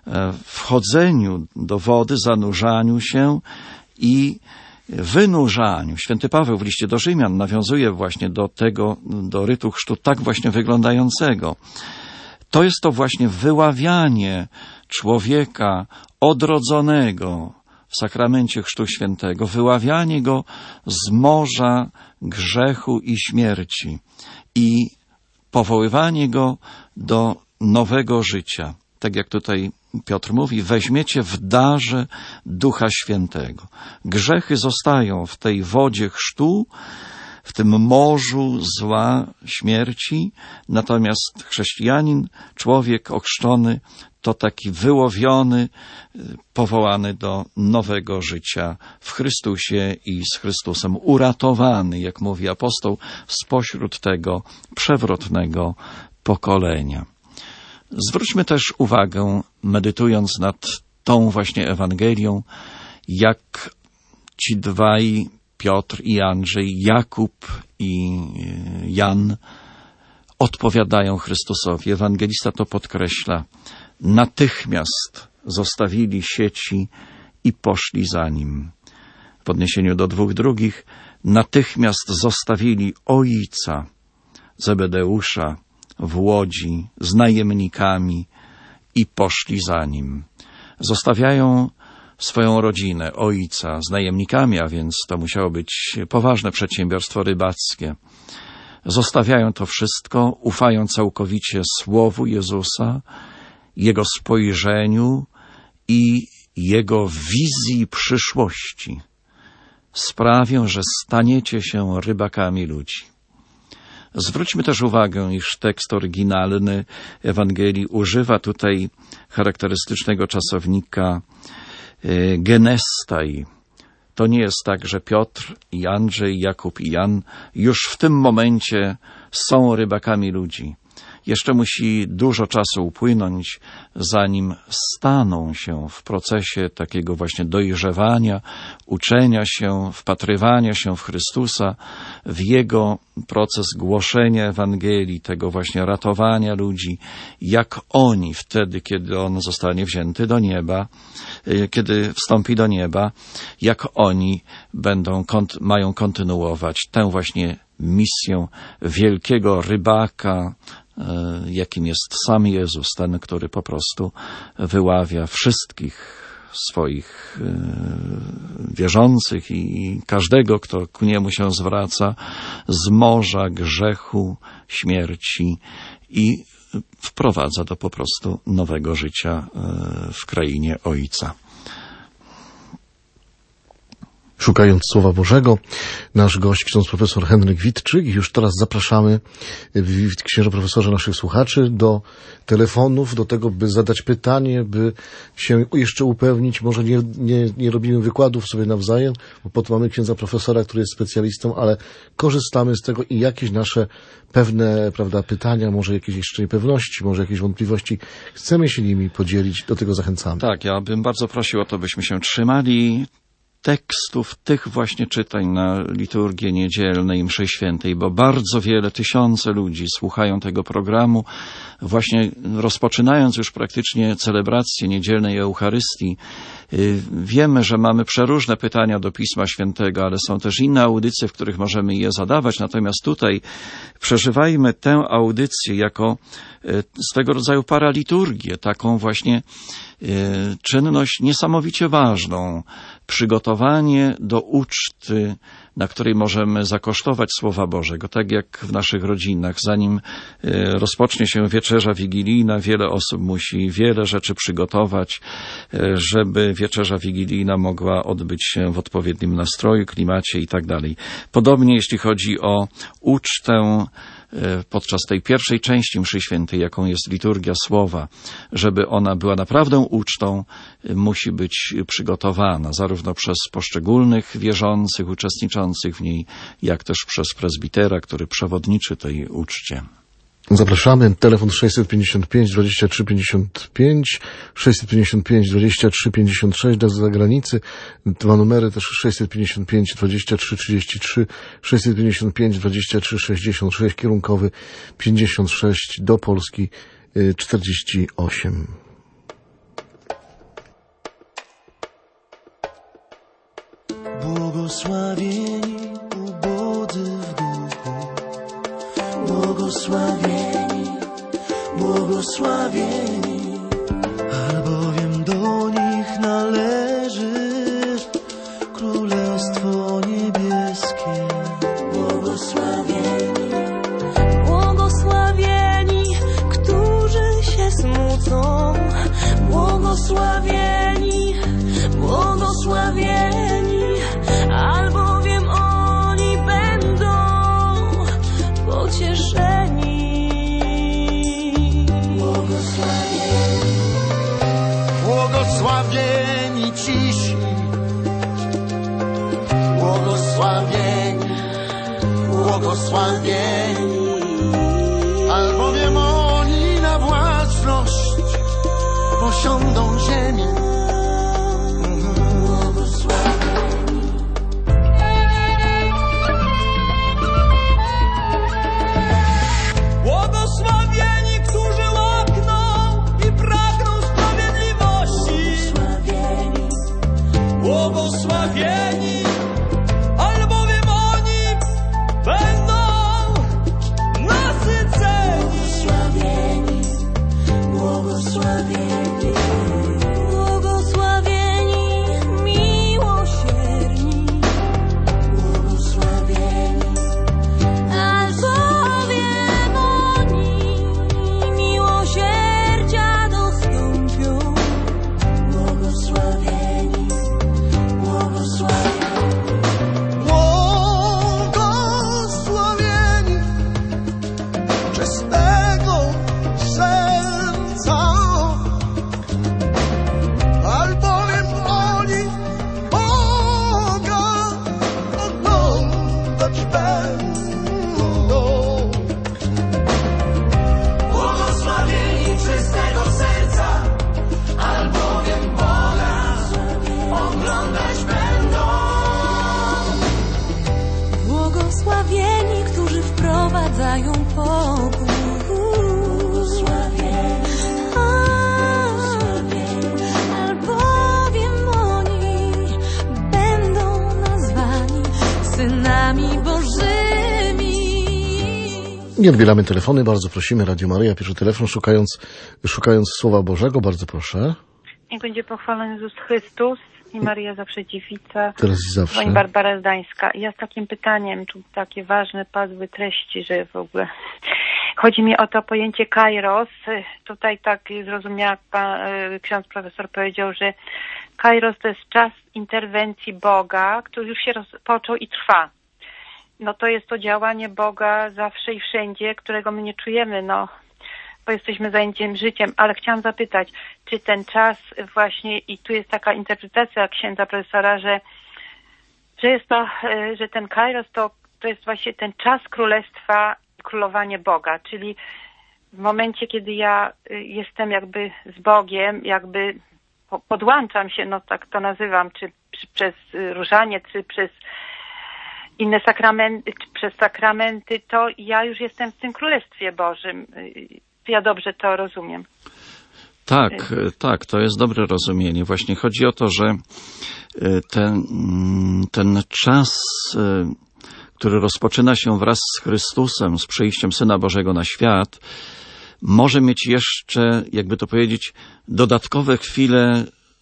wchodzeniu do wody, zanurzaniu się i wynurzaniu. Święty Paweł w liście do Rzymian nawiązuje właśnie do tego, do rytu chrztu tak właśnie wyglądającego. To jest to właśnie wyławianie człowieka odrodzonego w sakramencie Chrztu Świętego, wyławianie go z morza grzechu i śmierci i powoływanie go do nowego życia. Tak jak tutaj Piotr mówi, weźmiecie w darze Ducha Świętego. Grzechy zostają w tej wodzie chrztu, w tym morzu zła, śmierci, natomiast chrześcijanin, człowiek ochrzczony, to taki wyłowiony, powołany do nowego życia w Chrystusie i z Chrystusem, uratowany, jak mówi apostoł, spośród tego przewrotnego pokolenia. Zwróćmy też uwagę, medytując nad tą właśnie Ewangelią, jak ci dwaj, Piotr i Andrzej, Jakub i Jan, odpowiadają Chrystusowi. Ewangelista to podkreśla. Natychmiast zostawili sieci i poszli za Nim. W odniesieniu do dwóch drugich, natychmiast zostawili ojca Zebedeusza w łodzi z najemnikami i poszli za Nim. Zostawiają swoją rodzinę, ojca z najemnikami, a więc to musiało być poważne przedsiębiorstwo rybackie. Zostawiają to wszystko, ufają całkowicie Słowu Jezusa, Jego spojrzeniu i Jego wizji przyszłości. Sprawią, że staniecie się rybakami ludzi. Zwróćmy też uwagę, iż tekst oryginalny Ewangelii używa tutaj charakterystycznego czasownika genestai. To nie jest tak, że Piotr i Andrzej, Jakub i Jan już w tym momencie są rybakami ludzi. Jeszcze musi dużo czasu upłynąć, zanim staną się w procesie takiego właśnie dojrzewania, uczenia się, wpatrywania się w Chrystusa, w Jego proces głoszenia Ewangelii, tego właśnie ratowania ludzi, jak oni wtedy, kiedy On zostanie wzięty do nieba, kiedy wstąpi do nieba, jak oni będą, mają kontynuować tę właśnie misję wielkiego rybaka, jakim jest sam Jezus, ten, który po prostu wyławia wszystkich swoich wierzących i każdego, kto ku niemu się zwraca, z morza grzechu, śmierci i wprowadza do po prostu nowego życia w krainie Ojca. Szukając Słowa Bożego, nasz gość, ksiądz profesor Henryk Witczyk. I już teraz zapraszamy, księże profesorze, naszych słuchaczy do telefonów, do tego, by zadać pytanie, by się jeszcze upewnić. Może nie, nie, nie robimy wykładów sobie nawzajem, bo po to mamy księdza profesora, który jest specjalistą, ale korzystamy z tego i jakieś nasze pewne, prawda, pytania, może jakieś jeszcze niepewności, może jakieś wątpliwości. Chcemy się nimi podzielić, do tego zachęcamy. Tak, ja bym bardzo prosił o to, byśmy się trzymali tekstów tych właśnie czytań na liturgię niedzielnej i mszy świętej, bo bardzo wiele, tysiące ludzi słuchają tego programu, właśnie rozpoczynając już praktycznie celebrację niedzielnej Eucharystii. Wiemy, że mamy przeróżne pytania do Pisma Świętego, ale są też inne audycje, w których możemy je zadawać, natomiast tutaj przeżywajmy tę audycję jako swego rodzaju paraliturgię, taką właśnie czynność niesamowicie ważną, przygotowanie do uczty, na której możemy zakosztować Słowa Bożego, tak jak w naszych rodzinach. Zanim rozpocznie się wieczerza wigilijna, wiele osób musi wiele rzeczy przygotować, żeby wieczerza wigilijna mogła odbyć się w odpowiednim nastroju, klimacie i tak dalej. Podobnie jeśli chodzi o ucztę podczas tej pierwszej części mszy świętej, jaką jest liturgia słowa, żeby ona była naprawdę ucztą, musi być przygotowana zarówno przez poszczególnych wierzących, uczestniczących w niej, jak też przez prezbitera, który przewodniczy tej uczcie. Zapraszamy. Telefon sześćset pięćdziesiąt pięć dwadzieścia trzy pięćdziesiąt pięć, sześćset pięćdziesiąt pięć dwadzieścia trzy pięćdziesiąt sześć do zagranicy. Dwa numery też sześćset pięćdziesiąt pięć dwadzieścia trzy trzydzieści trzy, sześćset pięćdziesiąt pięć dwadzieścia trzy sześćdziesiąt sześć, kierunkowy pięćdziesiąt sześć, do Polski czterdzieści osiem. Błogosławieni ubodzy w duchu, błogosławieni, błogosławieni, albowiem do nich należy Królestwo Niebieskie. Błogosławieni, błogosławieni, którzy się smucą, błogosławieni, błogosławieni, albowiem oni będą pocieszeni. błogosławieni, błogosławieni cisi, błogosławieni, błogosławieni, albowiem oni na własność posiądą ziemię. Błogosławieni, którzy łakną i pragną sprawiedliwości. Błogosławieni, albowiem oni będą nasyceni. Błogosławieni, Błogosławieni, miłosierni, błogosławieni, albowiem oni miłosierdzia dostąpią. błogosławieni, błogosławieni, błogosławieni czystego serca, albowiem oni Boga oglądać będą. Błogosławieni czystego serca, albowiem Boga oglądać będą. Błogosławieni, którzy wprowadzają pokój. Albowiem oni będą nazwani synami Bożymi. Nie odbieramy telefony, bardzo prosimy. Radio Maryja, pierwszy telefon, szukając, szukając Słowa Bożego, bardzo proszę. Niech będzie pochwalony Jezus Chrystus i Maryja zawsze dziewica. Teraz i zawsze. Pani Barbara Zdańska. Ja z takim pytaniem, tu takie ważne padły treści, że w ogóle... Chodzi mi o to pojęcie kairos. Tutaj tak zrozumiała pan, ksiądz profesor powiedział, że kairos to jest czas interwencji Boga, który już się rozpoczął i trwa. No to jest to działanie Boga zawsze i wszędzie, którego my nie czujemy, no bo jesteśmy zajęci życiem, ale chciałam zapytać, czy ten czas właśnie, i tu jest taka interpretacja księdza profesora, że, że jest to, że ten kairos to, to jest właśnie ten czas królestwa, królowanie Boga, czyli w momencie, kiedy ja jestem jakby z Bogiem, jakby podłączam się, no tak to nazywam, czy, czy przez różaniec, czy przez inne sakramenty, czy przez sakramenty, to ja już jestem w tym Królestwie Bożym. Ja dobrze to rozumiem. Tak, tak, to jest dobre rozumienie. Właśnie chodzi o to, że ten, ten czas, który rozpoczyna się wraz z Chrystusem, z przyjściem Syna Bożego na świat, może mieć jeszcze, jakby to powiedzieć, dodatkowe chwile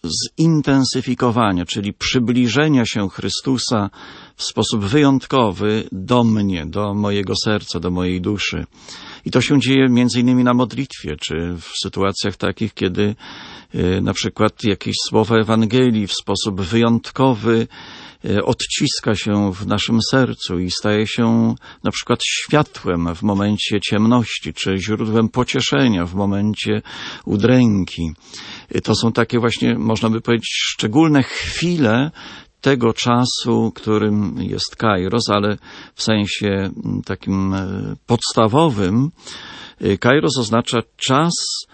zintensyfikowania, czyli przybliżenia się Chrystusa w sposób wyjątkowy do mnie, do mojego serca, do mojej duszy. I to się dzieje między innymi na modlitwie, czy w sytuacjach takich, kiedy y, na przykład jakieś słowo Ewangelii w sposób wyjątkowy y, odciska się w naszym sercu i staje się na przykład światłem w momencie ciemności, czy źródłem pocieszenia w momencie udręki. Y, to są takie właśnie, można by powiedzieć, szczególne chwile tego czasu, którym jest Kairos, ale w sensie takim podstawowym Kairos oznacza czas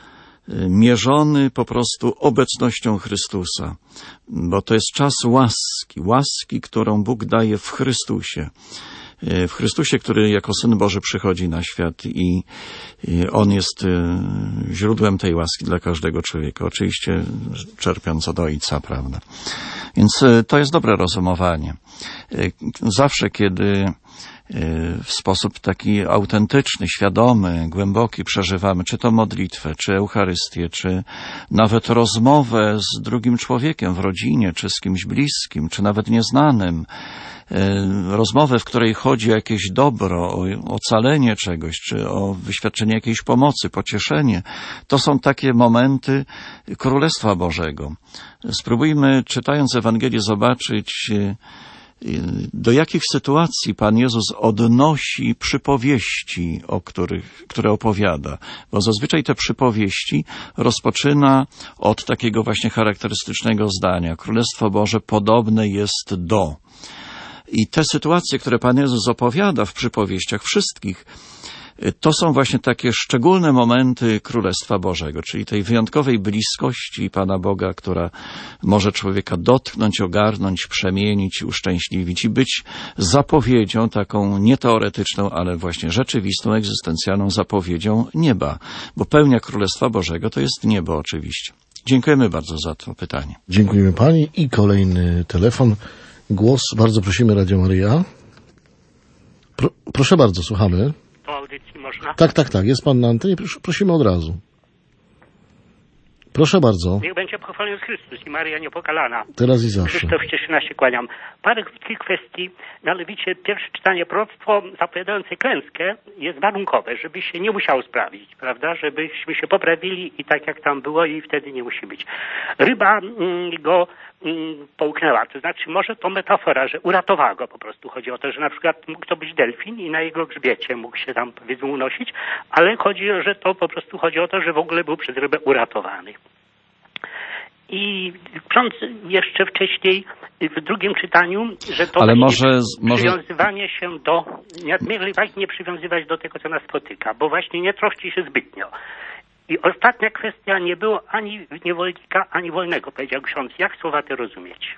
mierzony po prostu obecnością Chrystusa, bo to jest czas łaski, łaski, którą Bóg daje w Chrystusie. W Chrystusie, który jako Syn Boży przychodzi na świat i On jest źródłem tej łaski dla każdego człowieka. Oczywiście czerpiąc od Ojca, prawda? Więc to jest dobre rozumowanie. Zawsze, kiedy w sposób taki autentyczny, świadomy, głęboki przeżywamy, czy to modlitwę, czy Eucharystię, czy nawet rozmowę z drugim człowiekiem w rodzinie, czy z kimś bliskim, czy nawet nieznanym, rozmowę, w której chodzi o jakieś dobro, o ocalenie czegoś, czy o wyświadczenie jakiejś pomocy, pocieszenie. To są takie momenty Królestwa Bożego. Spróbujmy, czytając Ewangelię, zobaczyć, do jakich sytuacji Pan Jezus odnosi przypowieści, o których, które opowiada. Bo zazwyczaj te przypowieści rozpoczyna od takiego właśnie charakterystycznego zdania. Królestwo Boże podobne jest do. I te sytuacje, które Pan Jezus opowiada w przypowieściach wszystkich, to są właśnie takie szczególne momenty Królestwa Bożego, czyli tej wyjątkowej bliskości Pana Boga, która może człowieka dotknąć, ogarnąć, przemienić, uszczęśliwić i być zapowiedzią taką nieteoretyczną, ale właśnie rzeczywistą, egzystencjalną zapowiedzią nieba. Bo pełnia Królestwa Bożego to jest niebo oczywiście. Dziękujemy bardzo za to pytanie. Dziękujemy Pani i kolejny telefon. Głos, bardzo prosimy, Radio Maryja. Pro, proszę bardzo, słuchamy. Po audycji można? Tak, tak, tak, jest Pan na antenie, Pros, prosimy od razu. Proszę bardzo. Niech będzie pochwalony Chrystus i Maryja Niepokalana. Teraz i zawsze. Krzysztof Cieszyna się kłaniam. Parę krótkich kwestii, mianowicie pierwsze czytanie, proroctwo zapowiadające klęskę jest warunkowe, żeby się nie musiało sprawdzić, prawda? Żebyśmy się poprawili i tak jak tam było i wtedy nie musi być. Ryba mm, go mm, połknęła, to znaczy może to metafora, że uratowała go po prostu. Chodzi o to, że na przykład mógł to być delfin i na jego grzbiecie mógł się tam powiedzmy unosić, ale chodzi, że to po prostu chodzi o to, że w ogóle był przez rybę uratowany. I ksiądz jeszcze wcześniej w drugim czytaniu, że to Ale może, może... przywiązywanie się do, nadmiernej wagi nie przywiązywać do tego, co nas spotyka, bo właśnie nie troszczy się zbytnio. I ostatnia kwestia, nie było ani niewolnika, ani wolnego, powiedział ksiądz. Jak słowa te rozumieć?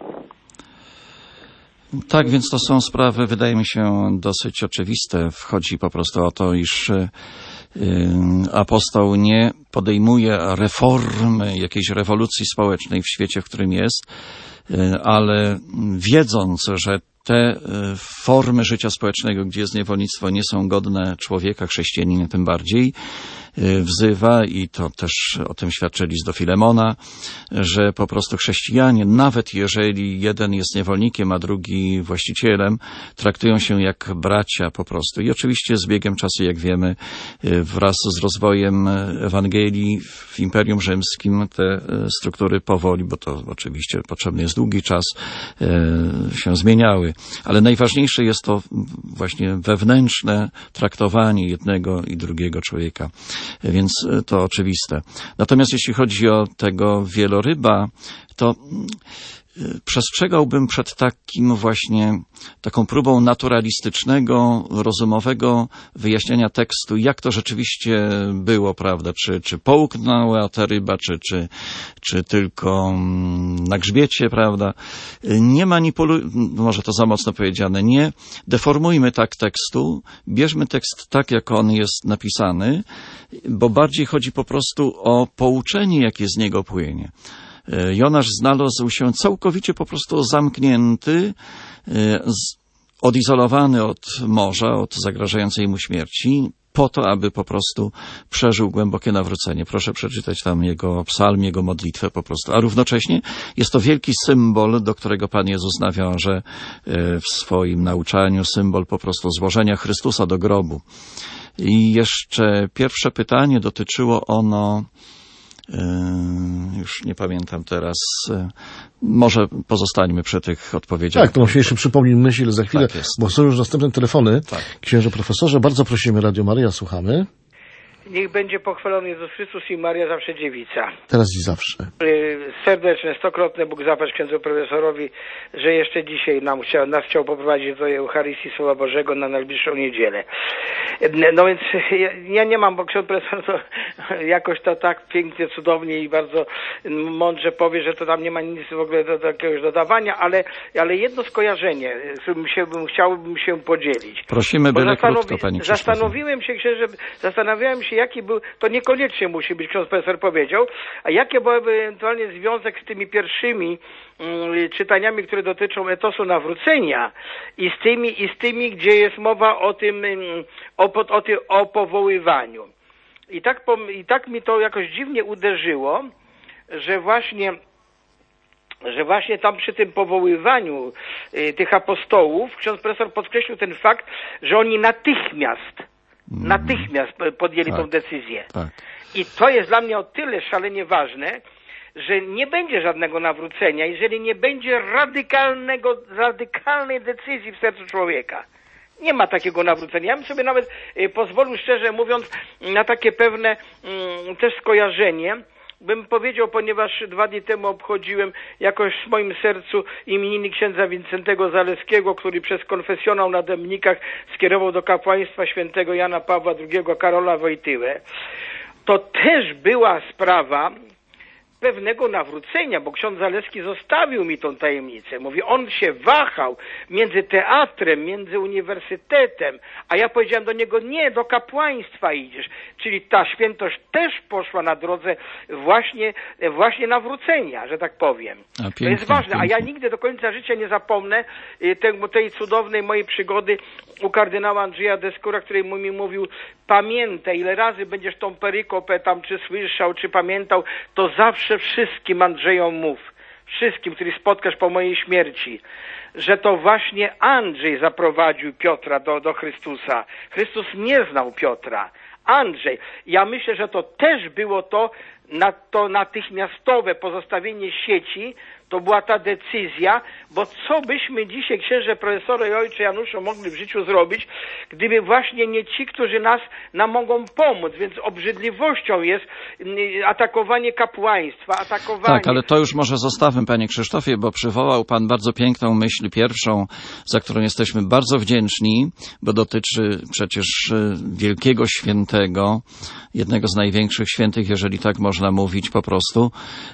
Tak, więc to są sprawy, wydaje mi się, dosyć oczywiste. Wchodzi po prostu o to, iż apostoł nie podejmuje reformy, jakiejś rewolucji społecznej w świecie, w którym jest, ale wiedząc, że te formy życia społecznego, gdzie jest niewolnictwo, nie są godne człowieka, chrześcijanina tym bardziej, wzywa, i to też o tym świadczy list do Filemona, że po prostu chrześcijanie, nawet jeżeli jeden jest niewolnikiem, a drugi właścicielem, traktują się jak bracia po prostu. I oczywiście z biegiem czasu, jak wiemy, wraz z rozwojem Ewangelii w Imperium Rzymskim te struktury powoli, bo to oczywiście potrzebny jest długi czas, się zmieniały. Ale najważniejsze jest to właśnie wewnętrzne traktowanie jednego i drugiego człowieka. Więc to oczywiste. Natomiast jeśli chodzi o tego wieloryba, to przestrzegałbym przed takim właśnie, taką próbą naturalistycznego, rozumowego wyjaśniania tekstu, jak to rzeczywiście było, prawda? Czy, czy połknęła ta ryba, czy, czy, czy tylko na grzbiecie, prawda? Nie manipulujmy, może to za mocno powiedziane, nie deformujmy tak tekstu, bierzmy tekst tak, jak on jest napisany, bo bardziej chodzi po prostu o pouczenie, jakie z niego płynie. Jonasz znalazł się całkowicie po prostu zamknięty, odizolowany od morza, od zagrażającej mu śmierci, po to, aby po prostu przeżył głębokie nawrócenie. Proszę przeczytać tam jego psalm, jego modlitwę po prostu. A równocześnie jest to wielki symbol, do którego Pan Jezus nawiąże w swoim nauczaniu, symbol po prostu złożenia Chrystusa do grobu. I jeszcze pierwsze pytanie dotyczyło ono, już nie pamiętam teraz, może pozostańmy przy tych odpowiedziach. Tak, to może jeszcze przypomnij myśl za chwilę, tak bo są już następne telefony. Tak. Księże profesorze, bardzo prosimy Radio Maryja, słuchamy. Niech będzie pochwalony Jezus Chrystus i Maria zawsze dziewica. Teraz i zawsze. Serdeczne, stokrotne Bóg zapłać księdzu profesorowi, że jeszcze dzisiaj nam chciał, nas chciał poprowadzić do Eucharystii Słowa Bożego na najbliższą niedzielę. No więc ja, ja nie mam, bo ksiądz profesor to jakoś to tak pięknie, cudownie i bardzo mądrze powie, że to tam nie ma nic w ogóle do, do jakiegoś dodawania, ale, ale jedno skojarzenie, którym się, bym, chciałbym się podzielić. Prosimy, byle krótko, Panie Krzysztofie. Zastanowiłem się, księże, zastanawiałem się, jaki był, to niekoniecznie musi być, ksiądz profesor powiedział, a jaki byłby ewentualnie związek z tymi pierwszymi um, czytaniami, które dotyczą etosu nawrócenia i z tymi, i z tymi, gdzie jest mowa o tym, um, o, o, tym, o powoływaniu. I tak, I tak mi to jakoś dziwnie uderzyło, że właśnie że właśnie tam przy tym powoływaniu y, tych apostołów ksiądz profesor podkreślił ten fakt, że oni natychmiast Natychmiast podjęli tak, tą decyzję. Tak. I to jest dla mnie o tyle szalenie ważne, że nie będzie żadnego nawrócenia, jeżeli nie będzie radykalnego, radykalnej decyzji w sercu człowieka. Nie ma takiego nawrócenia. Ja bym sobie nawet y, pozwolił, szczerze mówiąc, na takie pewne y, też skojarzenie. Bym powiedział, ponieważ dwa dni temu obchodziłem jakoś w moim sercu imieniny księdza Wincentego Zaleskiego, który przez konfesjonał na Dębnikach skierował do kapłaństwa świętego Jana Pawła drugiego Karola Wojtyłę. To też była sprawa pewnego nawrócenia, bo ksiądz Zaleski zostawił mi tą tajemnicę. Mówi, on się wahał między teatrem, między uniwersytetem, a ja powiedziałem do niego, nie, do kapłaństwa idziesz. Czyli ta świętość też poszła na drodze właśnie, właśnie nawrócenia, że tak powiem. A, pięknie, to jest ważne, pięknie. a ja nigdy do końca życia nie zapomnę tej, tej cudownej mojej przygody u kardynała Andrzeja Deskura, który mi mówił, pamiętaj, ile razy będziesz tą perykopę tam czy słyszał, czy pamiętał, to zawsze wszystkim Andrzejom mów, wszystkim, których spotkasz po mojej śmierci, że to właśnie Andrzej zaprowadził Piotra do, do Chrystusa. Chrystus nie znał Piotra. Andrzej. Ja myślę, że to też było to, na to natychmiastowe pozostawienie sieci, to była ta decyzja, bo co byśmy dzisiaj, księże profesor i ojcze Januszu, mogli w życiu zrobić, gdyby właśnie nie ci, którzy nas nam mogą pomóc, więc obrzydliwością jest atakowanie kapłaństwa, atakowanie... Tak, ale to już może zostawmy, Panie Krzysztofie, bo przywołał Pan bardzo piękną myśl pierwszą, za którą jesteśmy bardzo wdzięczni, bo dotyczy przecież wielkiego świętego, jednego z największych świętych, jeżeli tak można mówić po prostu,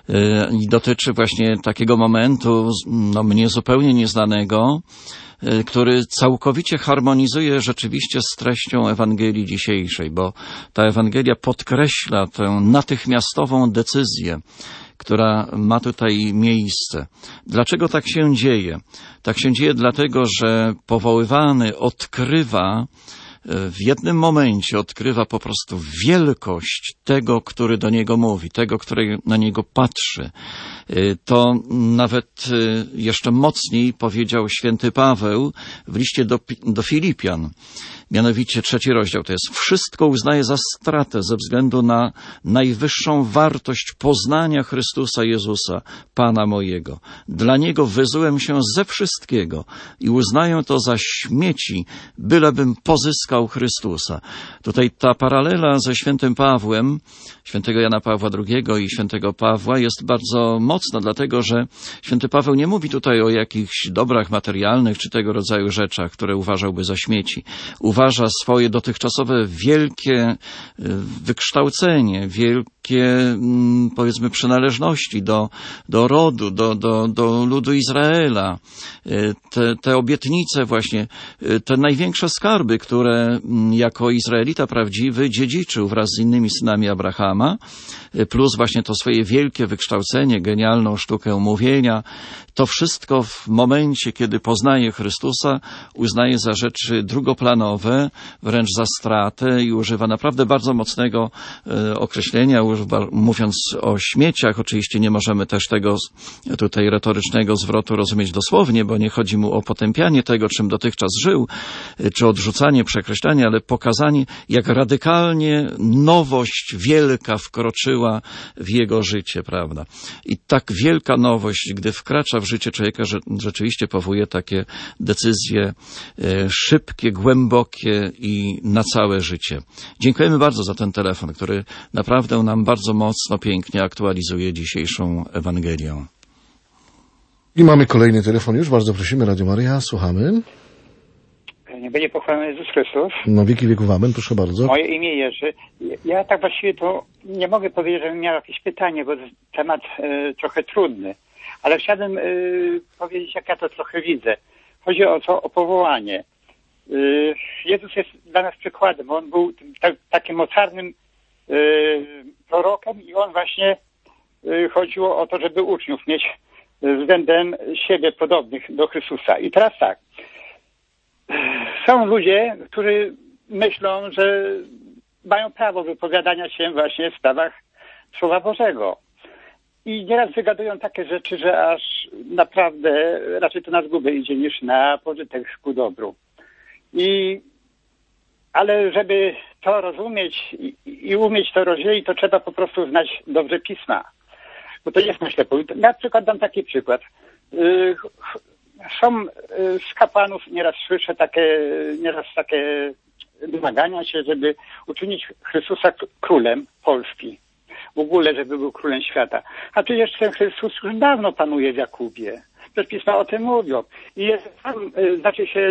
i dotyczy właśnie takiego momentu, no mnie zupełnie nieznanego, który całkowicie harmonizuje rzeczywiście z treścią Ewangelii dzisiejszej, bo ta Ewangelia podkreśla tę natychmiastową decyzję, która ma tutaj miejsce. Dlaczego tak się dzieje? Tak się dzieje dlatego, że powoływany odkrywa w jednym momencie odkrywa po prostu wielkość tego, który do niego mówi, tego, który na niego patrzy. To nawet jeszcze mocniej powiedział święty Paweł w liście do, do Filipian. Mianowicie trzeci rozdział to jest: wszystko uznaję za stratę ze względu na najwyższą wartość poznania Chrystusa Jezusa, Pana mojego. Dla Niego wyzułem się ze wszystkiego i uznaję to za śmieci, bylebym pozyskał Chrystusa. Tutaj ta paralela ze świętym Pawłem, świętego Jana Pawła drugiego i świętego Pawła jest bardzo mocna, dlatego że święty Paweł nie mówi tutaj o jakichś dobrach materialnych czy tego rodzaju rzeczach, które uważałby za śmieci. Uważa swoje dotychczasowe wielkie wykształcenie, wielkie takie, powiedzmy, przynależności do, do rodu, do, do, do ludu Izraela, te, te obietnice właśnie, te największe skarby, które jako Izraelita prawdziwy dziedziczył wraz z innymi synami Abrahama, plus właśnie to swoje wielkie wykształcenie, genialną sztukę mówienia, to wszystko w momencie, kiedy poznaje Chrystusa, uznaje za rzeczy drugoplanowe, wręcz za stratę i używa naprawdę bardzo mocnego e, określenia, używa, mówiąc o śmieciach. Oczywiście nie możemy też tego tutaj retorycznego zwrotu rozumieć dosłownie, bo nie chodzi mu o potępianie tego, czym dotychczas żył, czy odrzucanie, przekreślanie, ale pokazanie, jak radykalnie nowość wielka wkroczyła w jego życie, prawda? I tak wielka nowość, gdy wkracza w życie człowieka, że rzeczywiście powołuje takie decyzje e, szybkie, głębokie i na całe życie. Dziękujemy bardzo za ten telefon, który naprawdę nam bardzo mocno, pięknie aktualizuje dzisiejszą Ewangelię. I mamy kolejny telefon już. Bardzo prosimy, Radio Maryja, słuchamy. Nie będzie pochwalony Jezus Chrystus. No wieki wieków amen, proszę bardzo. Moje imię Jerzy. Ja tak właściwie to nie mogę powiedzieć, żebym miał jakieś pytanie, bo temat y, trochę trudny. Ale chciałbym y, powiedzieć, jak ja to trochę widzę. Chodzi o to, o powołanie. Y, Jezus jest dla nas przykładem, bo on był tak, takim mocarnym y, prorokiem i on właśnie y, chodziło o to, żeby uczniów mieć względem siebie podobnych do Chrystusa. I teraz tak. Są ludzie, którzy myślą, że mają prawo wypowiadania się właśnie w sprawach Słowa Bożego. I nieraz wygadują takie rzeczy, że aż naprawdę raczej to na zgubę idzie niż na pożytek ku dobru. I, ale żeby to rozumieć i, i umieć to rozdzielić, to trzeba po prostu znać dobrze Pisma. Bo to jest na ślepo. Na przykład dam taki przykład. Są z kapłanów, nieraz słyszę takie, nieraz takie domagania się, żeby uczynić Chrystusa królem Polski. W ogóle, żeby był królem świata. A przecież ten Chrystus już dawno panuje w Jakubie. Przecież Pisma o tym mówią. I jest sam, znaczy się,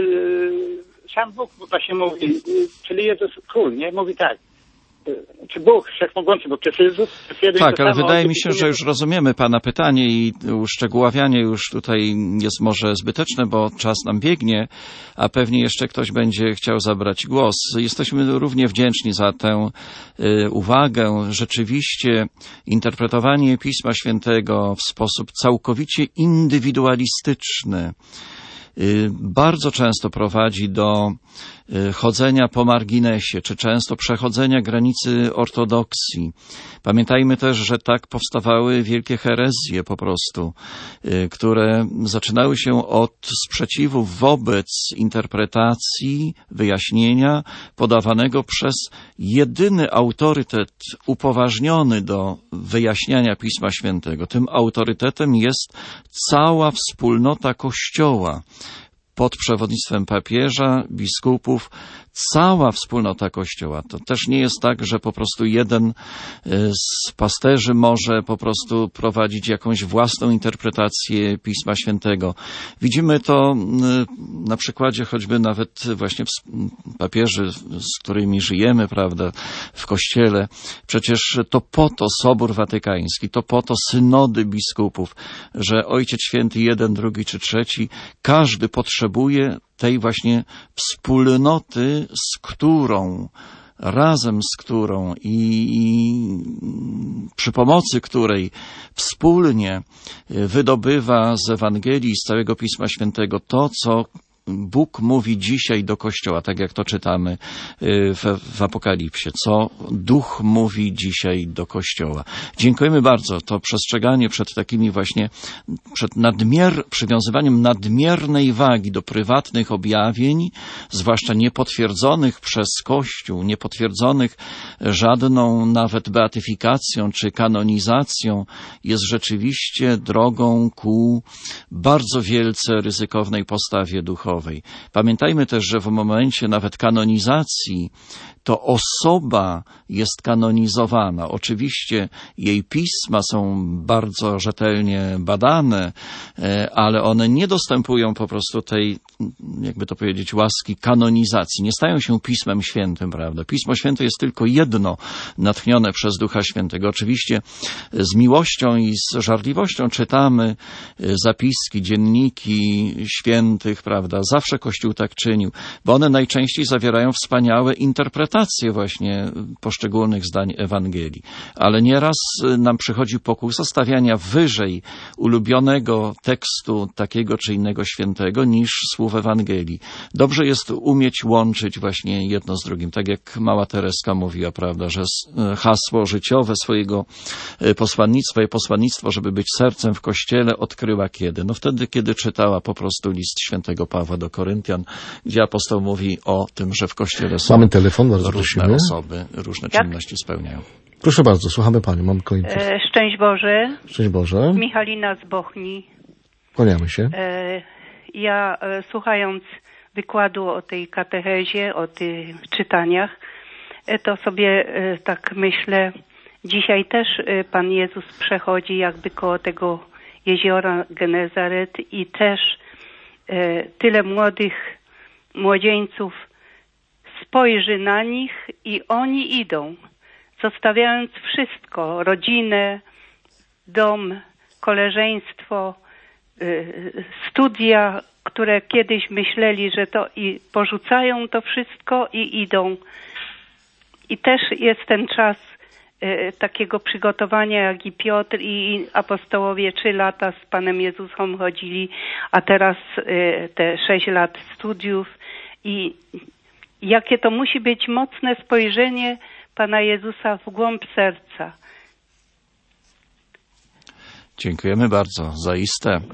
sam Bóg właśnie mówi, czyli Jezus król, nie? Mówi tak. Czy Bóg Wszechmogący, bo przecież Jezus... Tak, ale wydaje mi się, że już rozumiemy Pana pytanie i uszczegóławianie już tutaj jest może zbyteczne, bo czas nam biegnie, a pewnie jeszcze ktoś będzie chciał zabrać głos. Jesteśmy równie wdzięczni za tę y, uwagę. Rzeczywiście interpretowanie Pisma Świętego w sposób całkowicie indywidualistyczny y, bardzo często prowadzi do chodzenia po marginesie, czy często przechodzenia granicy ortodoksji. Pamiętajmy też, że tak powstawały wielkie herezje po prostu, które zaczynały się od sprzeciwu wobec interpretacji, wyjaśnienia podawanego przez jedyny autorytet upoważniony do wyjaśniania Pisma Świętego. Tym autorytetem jest cała wspólnota Kościoła. Pod przewodnictwem papieża, biskupów, cała wspólnota Kościoła. To też nie jest tak, że po prostu jeden z pasterzy może po prostu prowadzić jakąś własną interpretację Pisma Świętego. Widzimy to na przykładzie choćby nawet właśnie papieży, z którymi żyjemy, prawda, w Kościele. Przecież to po to Sobór Watykański, to po to synody biskupów, że Ojciec Święty jeden, drugi czy trzeci, każdy potrzebuje tej właśnie wspólnoty, z którą, razem z którą i, i przy pomocy której wspólnie wydobywa z Ewangelii, z całego Pisma Świętego to, co Bóg mówi dzisiaj do Kościoła, tak jak to czytamy w, w Apokalipsie, co Duch mówi dzisiaj do Kościoła. Dziękujemy bardzo. To przestrzeganie przed takimi właśnie, przed nadmier, przywiązywaniem nadmiernej wagi do prywatnych objawień, zwłaszcza niepotwierdzonych przez Kościół, niepotwierdzonych żadną nawet beatyfikacją czy kanonizacją, jest rzeczywiście drogą ku bardzo wielce ryzykownej postawie duchowej. Kościołowej. Pamiętajmy też, że w momencie nawet kanonizacji to osoba jest kanonizowana. Oczywiście jej pisma są bardzo rzetelnie badane, ale one nie dostępują po prostu tej, jakby to powiedzieć, łaski kanonizacji. Nie stają się Pismem Świętym, prawda? Pismo Święte jest tylko jedno, natchnione przez Ducha Świętego. Oczywiście z miłością i z żarliwością czytamy zapiski, dzienniki świętych, prawda? Zawsze Kościół tak czynił, bo one najczęściej zawierają wspaniałe interpretacje właśnie poszczególnych zdań Ewangelii. Ale nieraz nam przychodzi pokusa stawiania wyżej ulubionego tekstu takiego czy innego świętego niż słów Ewangelii. Dobrze jest umieć łączyć właśnie jedno z drugim. Tak jak mała Tereska mówiła, prawda, że hasło życiowe swojego posłannictwa i posłannictwo, żeby być sercem w Kościele, odkryła kiedy? No wtedy, kiedy czytała po prostu list świętego Pawła do Koryntian, gdzie apostoł mówi o tym, że w Kościele są Mamy telefon, bardzo różne prosimy. osoby, różne Jak? czynności spełniają. Proszę bardzo, słuchamy Pani, mamy kolejny. E, szczęść Boże. Szczęść Boże. Michalina z Bochni. Kłaniamy się. E, ja e, słuchając wykładu o tej katechezie, o tych czytaniach, e, to sobie e, tak myślę, dzisiaj też e, Pan Jezus przechodzi jakby koło tego jeziora Genezaret i też e, tyle młodych młodzieńców spojrzy na nich i oni idą, zostawiając wszystko, rodzinę, dom, koleżeństwo, y, studia, które kiedyś myśleli, że to i porzucają to wszystko i idą. I też jest ten czas y, takiego przygotowania, jak i Piotr i apostołowie trzy lata z Panem Jezusem chodzili, a teraz y, te sześć lat studiów i jakie to musi być mocne spojrzenie Pana Jezusa w głąb serca. Dziękujemy bardzo. Zaiste e,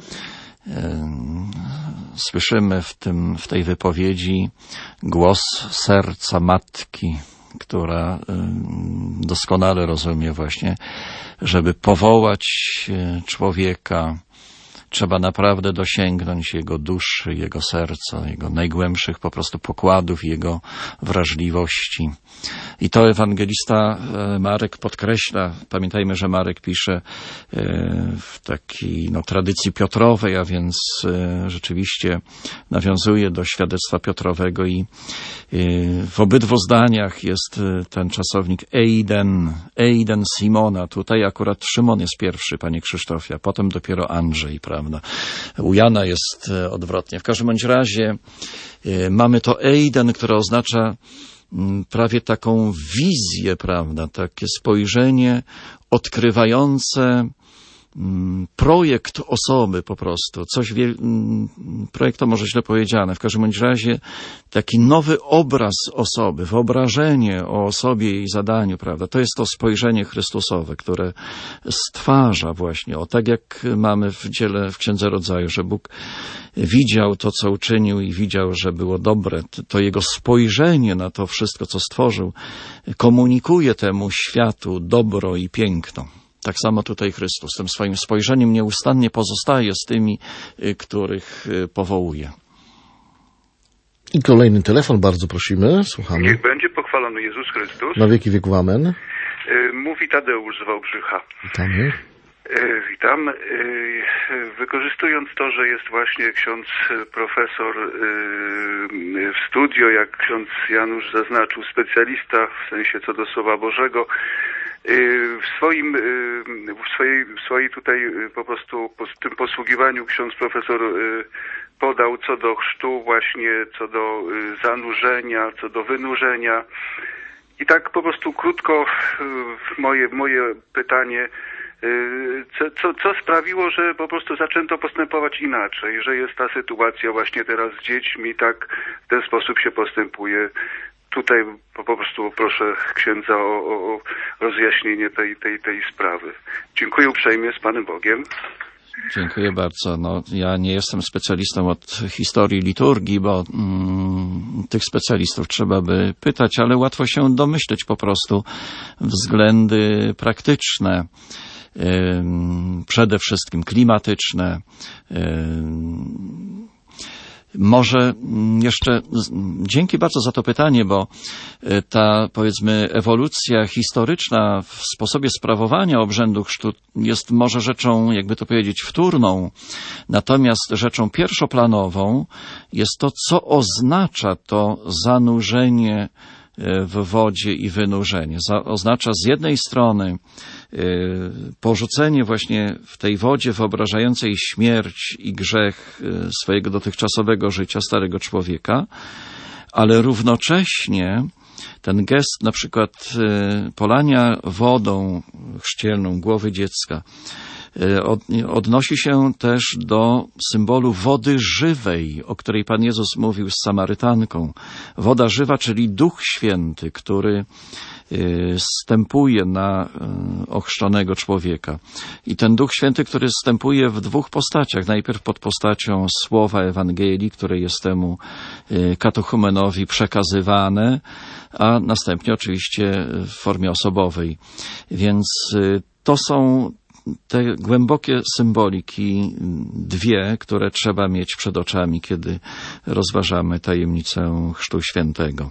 słyszymy w tym, w tej wypowiedzi głos serca matki, która e, doskonale rozumie właśnie, żeby powołać człowieka, trzeba naprawdę dosięgnąć jego duszy, jego serca, jego najgłębszych po prostu pokładów, jego wrażliwości. I to ewangelista Marek podkreśla. Pamiętajmy, że Marek pisze w takiej no, tradycji Piotrowej, a więc rzeczywiście nawiązuje do świadectwa Piotrowego i w obydwu zdaniach jest ten czasownik Eiden, Eiden Simona. Tutaj akurat Szymon jest pierwszy, panie Krzysztofie, a potem dopiero Andrzej, prawda? U Jana jest odwrotnie. W każdym bądź razie mamy to Eiden, które oznacza prawie taką wizję, prawda? Takie spojrzenie odkrywające projekt osoby po prostu. Coś wie... projekt to może źle powiedziane. W każdym bądź razie taki nowy obraz osoby, wyobrażenie o osobie i jej zadaniu, prawda? To jest to spojrzenie Chrystusowe, które stwarza właśnie, o tak jak mamy w dziele w Księdze Rodzaju, że Bóg widział to, co uczynił i widział, że było dobre. To jego spojrzenie na to wszystko, co stworzył, komunikuje temu światu dobro i piękno. Tak samo tutaj Chrystus tym swoim spojrzeniem nieustannie pozostaje z tymi, których powołuje. I kolejny telefon, bardzo prosimy, słuchamy. Niech będzie pochwalony Jezus Chrystus. Na wieki wieku amen. Mówi Tadeusz z Wałbrzycha. Witamy. Witam. Wykorzystując to, że jest właśnie ksiądz profesor w studio, jak ksiądz Janusz zaznaczył, specjalista w sensie co do Słowa Bożego, w swoim, w swojej, w swojej tutaj po prostu po tym posługiwaniu ksiądz profesor podał co do chrztu właśnie, co do zanurzenia, co do wynurzenia. I tak po prostu krótko moje, moje pytanie, co, co, co sprawiło, że po prostu zaczęto postępować inaczej, że jest ta sytuacja właśnie teraz z dziećmi, tak w ten sposób się postępuje. Tutaj po, po prostu proszę księdza o, o, o rozjaśnienie tej, tej, tej sprawy. Dziękuję uprzejmie, z Panem Bogiem. Dziękuję bardzo. No, ja nie jestem specjalistą od historii liturgii, bo mm, tych specjalistów trzeba by pytać, ale łatwo się domyśleć po prostu względy praktyczne, ym, przede wszystkim klimatyczne, ym, Może jeszcze dzięki bardzo za to pytanie, bo ta, powiedzmy, ewolucja historyczna w sposobie sprawowania obrzędu chrztu jest może rzeczą, jakby to powiedzieć, wtórną, natomiast rzeczą pierwszoplanową jest to, co oznacza to zanurzenie w wodzie i wynurzenie. Za, oznacza z jednej strony y, porzucenie właśnie w tej wodzie wyobrażającej śmierć i grzech y, swojego dotychczasowego życia starego człowieka, ale równocześnie ten gest na przykład y, polania wodą chrzcielną głowy dziecka Od, odnosi się też do symbolu wody żywej, o której Pan Jezus mówił z Samarytanką. Woda żywa, czyli Duch Święty, który zstępuje na ochrzczonego człowieka. I ten Duch Święty, który zstępuje w dwóch postaciach. Najpierw pod postacią słowa Ewangelii, które jest temu katechumenowi przekazywane, a następnie oczywiście w formie osobowej. Więc to są te głębokie symboliki, dwie, które trzeba mieć przed oczami, kiedy rozważamy tajemnicę Chrztu Świętego.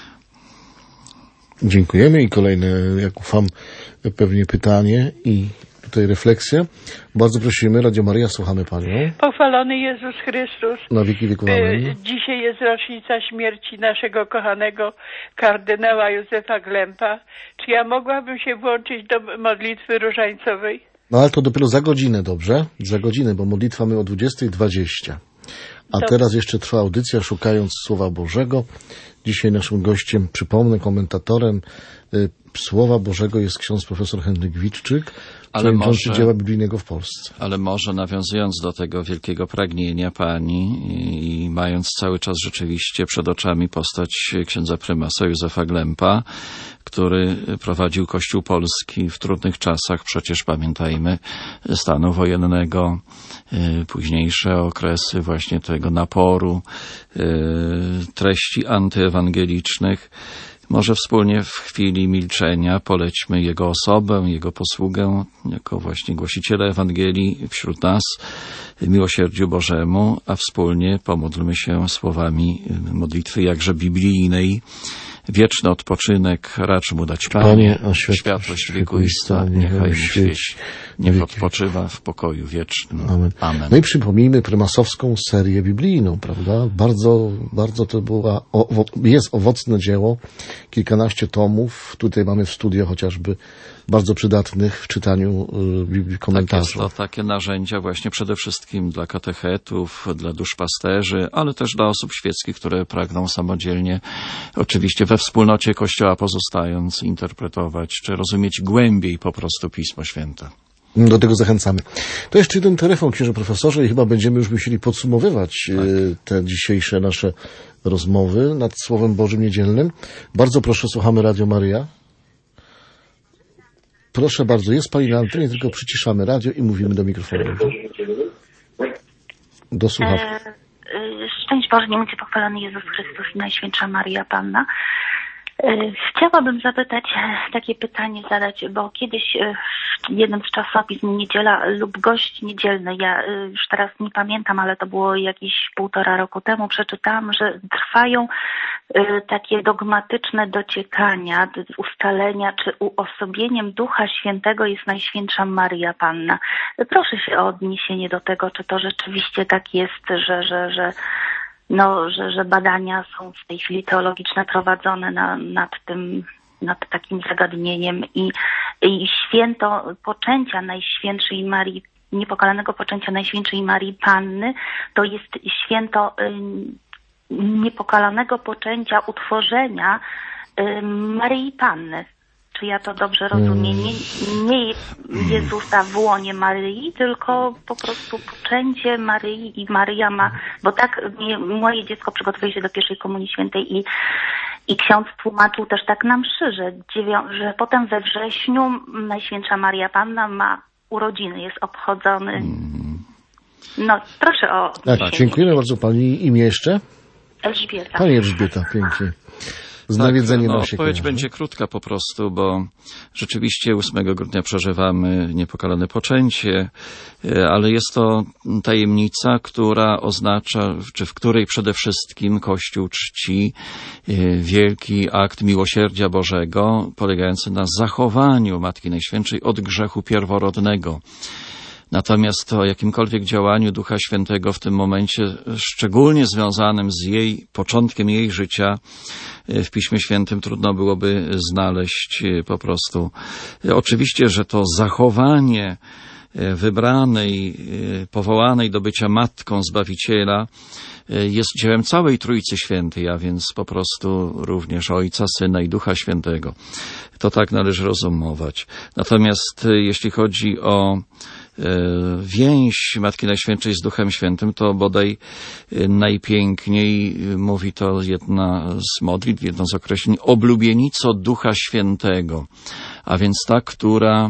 Dziękujemy i kolejne, jak ufam, pewnie pytanie i tutaj refleksja. Bardzo prosimy, Radio Maryja, słuchamy Panią. Pochwalony Jezus Chrystus. Na wieki wieków amen. Dzisiaj jest rocznica śmierci naszego kochanego kardynała Józefa Glempa. Czy ja mogłabym się włączyć do modlitwy różańcowej? No ale to dopiero za godzinę, dobrze? Za godzinę, bo modlitwa my o dwudziestej dwadzieścia. A Dobrze. Teraz jeszcze trwa audycja Szukając Słowa Bożego. Dzisiaj naszym gościem, przypomnę, komentatorem y, Słowa Bożego jest ksiądz profesor Henryk Witczyk, przewodniczący dzieła biblijnego w Polsce. Ale może nawiązując do tego wielkiego pragnienia Pani i, i mając cały czas rzeczywiście przed oczami postać księdza prymasa Józefa Glempa, który prowadził Kościół Polski w trudnych czasach, przecież pamiętajmy, stanu wojennego, y, późniejsze okresy właśnie tego naporu, y, treści antyewangelicznych. Może wspólnie w chwili milczenia polećmy Jego osobę, Jego posługę jako właśnie głosiciela Ewangelii wśród nas, miłosierdziu Bożemu, a wspólnie pomódlmy się słowami modlitwy jakże biblijnej. Wieczny odpoczynek racz mu dać Panie, Panie a światłość, światłość wiekuista, niechaj mu świeci, niech odpoczywa w pokoju wiecznym. Amen. Amen. No i przypomnijmy prymasowską serię biblijną, prawda? Bardzo, bardzo to była, o, jest owocne dzieło, kilkanaście tomów. Tutaj mamy w studio chociażby bardzo przydatnych w czytaniu y, komentarzy. Tak, jest to takie narzędzia właśnie przede wszystkim dla katechetów, dla duszpasterzy, ale też dla osób świeckich, które pragną samodzielnie, oczywiście we wspólnocie Kościoła pozostając, interpretować, czy rozumieć głębiej po prostu Pismo Święte. Do tego zachęcamy. To jeszcze jeden telefon, księże profesorze, i chyba będziemy już musieli podsumowywać tak. te dzisiejsze nasze rozmowy nad Słowem Bożym Niedzielnym. Bardzo proszę, słuchamy Radio Maryja. Proszę bardzo, jest Pani na antenie, tylko przyciszamy radio i mówimy do mikrofonu. Do słuchawki. E, e, szczęść Boże, nie będzie pochwalony Jezus Chrystus i Najświętsza Maryja Panna. E, chciałabym zapytać, takie pytanie zadać, bo kiedyś e, w jednym z czasopism Niedziela lub Gość Niedzielny, ja e, już teraz nie pamiętam, ale to było jakieś półtora roku temu, przeczytałam, że trwają e, takie dogmatyczne dociekania, ustalenia, czy uosobieniem Ducha Świętego jest Najświętsza Maryja Panna. Proszę się o odniesienie do tego, czy to rzeczywiście tak jest, że, że, że No, że, że badania są w tej chwili teologiczne prowadzone na, nad tym, nad takim zagadnieniem i, i święto poczęcia Najświętszej Marii, niepokalanego poczęcia Najświętszej Marii Panny, to jest święto y, niepokalanego poczęcia utworzenia y, Maryi Panny. Czy ja to dobrze rozumiem? Nie, nie Jezusa w łonie Maryi, tylko po prostu poczęcie Maryi i Maryja ma, bo tak mnie, moje dziecko przygotowuje się do pierwszej Komunii Świętej i, i ksiądz tłumaczył też tak na mszy, że, dziewią, że potem we wrześniu Najświętsza Maryja Panna ma urodziny, jest obchodzony. No, proszę o... Tak, dziękujemy bardzo Pani. Imię jeszcze? Elżbieta. Pani Elżbieta, pięknie. z nawiedzeniem no, nam się odpowiedź kojarzy. będzie krótka po prostu, bo rzeczywiście ósmego grudnia przeżywamy niepokalane poczęcie, ale jest to tajemnica, która oznacza, czy w której przede wszystkim Kościół czci wielki akt miłosierdzia Bożego, polegający na zachowaniu Matki Najświętszej od grzechu pierworodnego. Natomiast o jakimkolwiek działaniu Ducha Świętego w tym momencie, szczególnie związanym z jej początkiem jej życia, w Piśmie Świętym trudno byłoby znaleźć po prostu. Oczywiście, że to zachowanie wybranej, powołanej do bycia matką Zbawiciela jest dziełem całej Trójcy Świętej, a więc po prostu również Ojca, Syna i Ducha Świętego. To tak należy rozumować. Natomiast jeśli chodzi o więź Matki Najświętszej z Duchem Świętym, to bodaj najpiękniej mówi to jedna z modlitw, jedno z określeń, oblubienico Ducha Świętego, a więc ta, która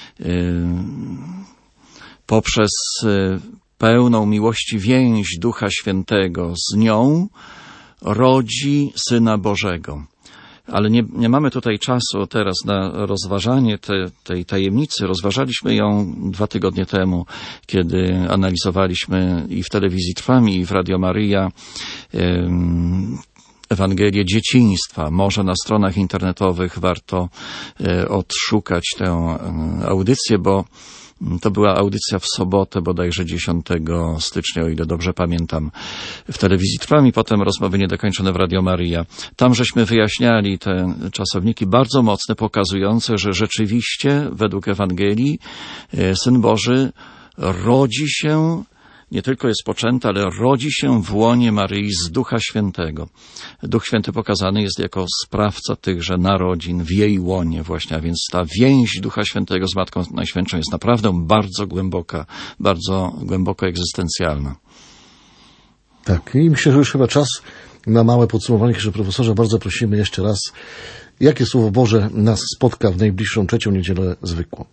poprzez pełną miłości więź Ducha Świętego z nią rodzi Syna Bożego. Ale nie, nie mamy tutaj czasu teraz na rozważanie te, tej tajemnicy. Rozważaliśmy ją dwa tygodnie temu, kiedy analizowaliśmy i w telewizji Trwam, i w Radio Maryja um, Ewangelię dzieciństwa. Może na stronach internetowych warto e, odszukać tę e, audycję, bo to była audycja w sobotę, bodajże dziesiątego stycznia, o ile dobrze pamiętam, w telewizji Trwam, i potem rozmowy niedokończone w Radio Maryja. Tam żeśmy wyjaśniali te czasowniki bardzo mocne, pokazujące, że rzeczywiście według Ewangelii Syn Boży rodzi się, nie tylko jest poczęty, ale rodzi się w łonie Maryi z Ducha Świętego. Duch Święty pokazany jest jako sprawca tychże narodzin w jej łonie właśnie, a więc ta więź Ducha Świętego z Matką Najświętszą jest naprawdę bardzo głęboka, bardzo głęboko egzystencjalna. Tak, i myślę, że już chyba czas na małe podsumowanie. Że profesorze, bardzo prosimy jeszcze raz, jakie Słowo Boże nas spotka w najbliższą trzecią niedzielę zwykłą?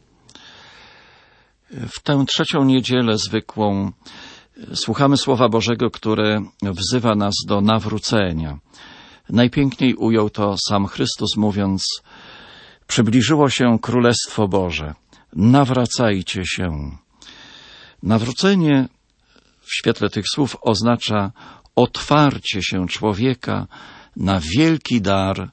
W tę trzecią niedzielę zwykłą słuchamy Słowa Bożego, które wzywa nas do nawrócenia. Najpiękniej ujął to sam Chrystus, mówiąc: przybliżyło się Królestwo Boże, nawracajcie się. Nawrócenie w świetle tych słów oznacza otwarcie się człowieka na wielki dar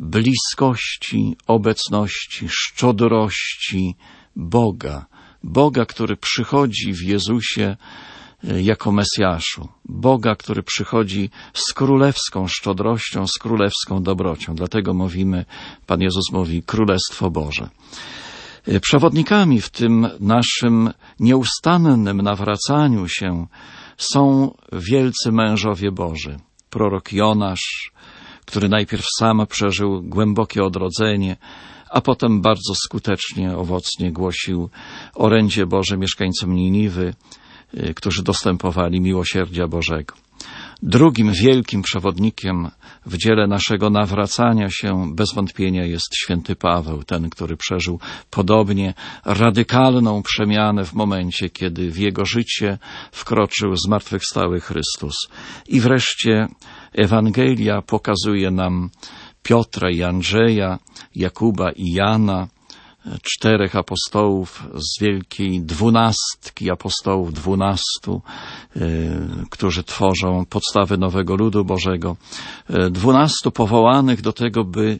bliskości, obecności, szczodrości Boga. Boga, który przychodzi w Jezusie jako Mesjaszu. Boga, który przychodzi z królewską szczodrością, z królewską dobrocią. Dlatego mówimy, Pan Jezus mówi, Królestwo Boże. Przewodnikami w tym naszym nieustannym nawracaniu się są wielcy mężowie Boży. Prorok Jonasz, który najpierw sam przeżył głębokie odrodzenie, a potem bardzo skutecznie, owocnie głosił orędzie Boże mieszkańcom Niniwy, którzy dostępowali miłosierdzia Bożego. Drugim wielkim przewodnikiem w dziele naszego nawracania się bez wątpienia jest święty Paweł, ten, który przeżył podobnie radykalną przemianę w momencie, kiedy w jego życie wkroczył zmartwychwstały Chrystus. I wreszcie Ewangelia pokazuje nam Piotra i Andrzeja, Jakuba i Jana, czterech apostołów z wielkiej dwunastki apostołów, dwunastu, którzy tworzą podstawy nowego ludu Bożego. Dwunastu powołanych do tego, by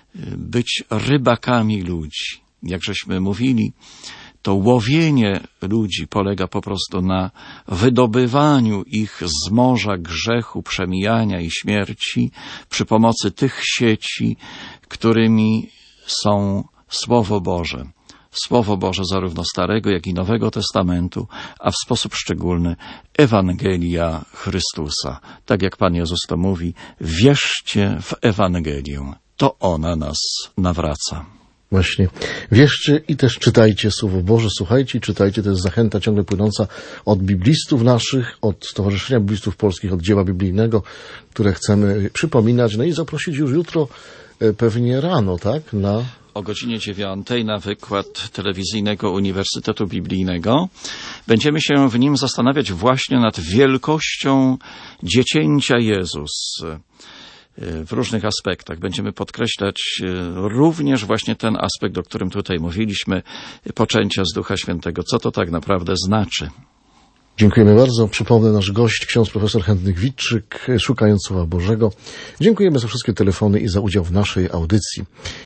być rybakami ludzi. Jak żeśmy mówili, to łowienie ludzi polega po prostu na wydobywaniu ich z morza grzechu, przemijania i śmierci przy pomocy tych sieci, którymi są Słowo Boże. Słowo Boże zarówno Starego, jak i Nowego Testamentu, a w sposób szczególny Ewangelia Chrystusa. Tak jak Pan Jezus to mówi, wierzcie w Ewangelię. To ona nas nawraca. Właśnie. Wierzcie i też czytajcie Słowo Boże, słuchajcie i czytajcie. To jest zachęta ciągle płynąca od biblistów naszych, od Stowarzyszenia Biblistów Polskich, od dzieła biblijnego, które chcemy przypominać. No i zaprosić już jutro, pewnie rano, tak? Na... O godzinie dziewiątej na wykład telewizyjnego Uniwersytetu Biblijnego. Będziemy się w nim zastanawiać właśnie nad wielkością dziecięcia Jezus. w różnych aspektach. Będziemy podkreślać również właśnie ten aspekt, o którym tutaj mówiliśmy, poczęcia z Ducha Świętego. Co to tak naprawdę znaczy? Dziękujemy bardzo. Przypomnę, nasz gość, ksiądz profesor Henryk Witczyk, Szukając Słowa Bożego. Dziękujemy za wszystkie telefony i za udział w naszej audycji.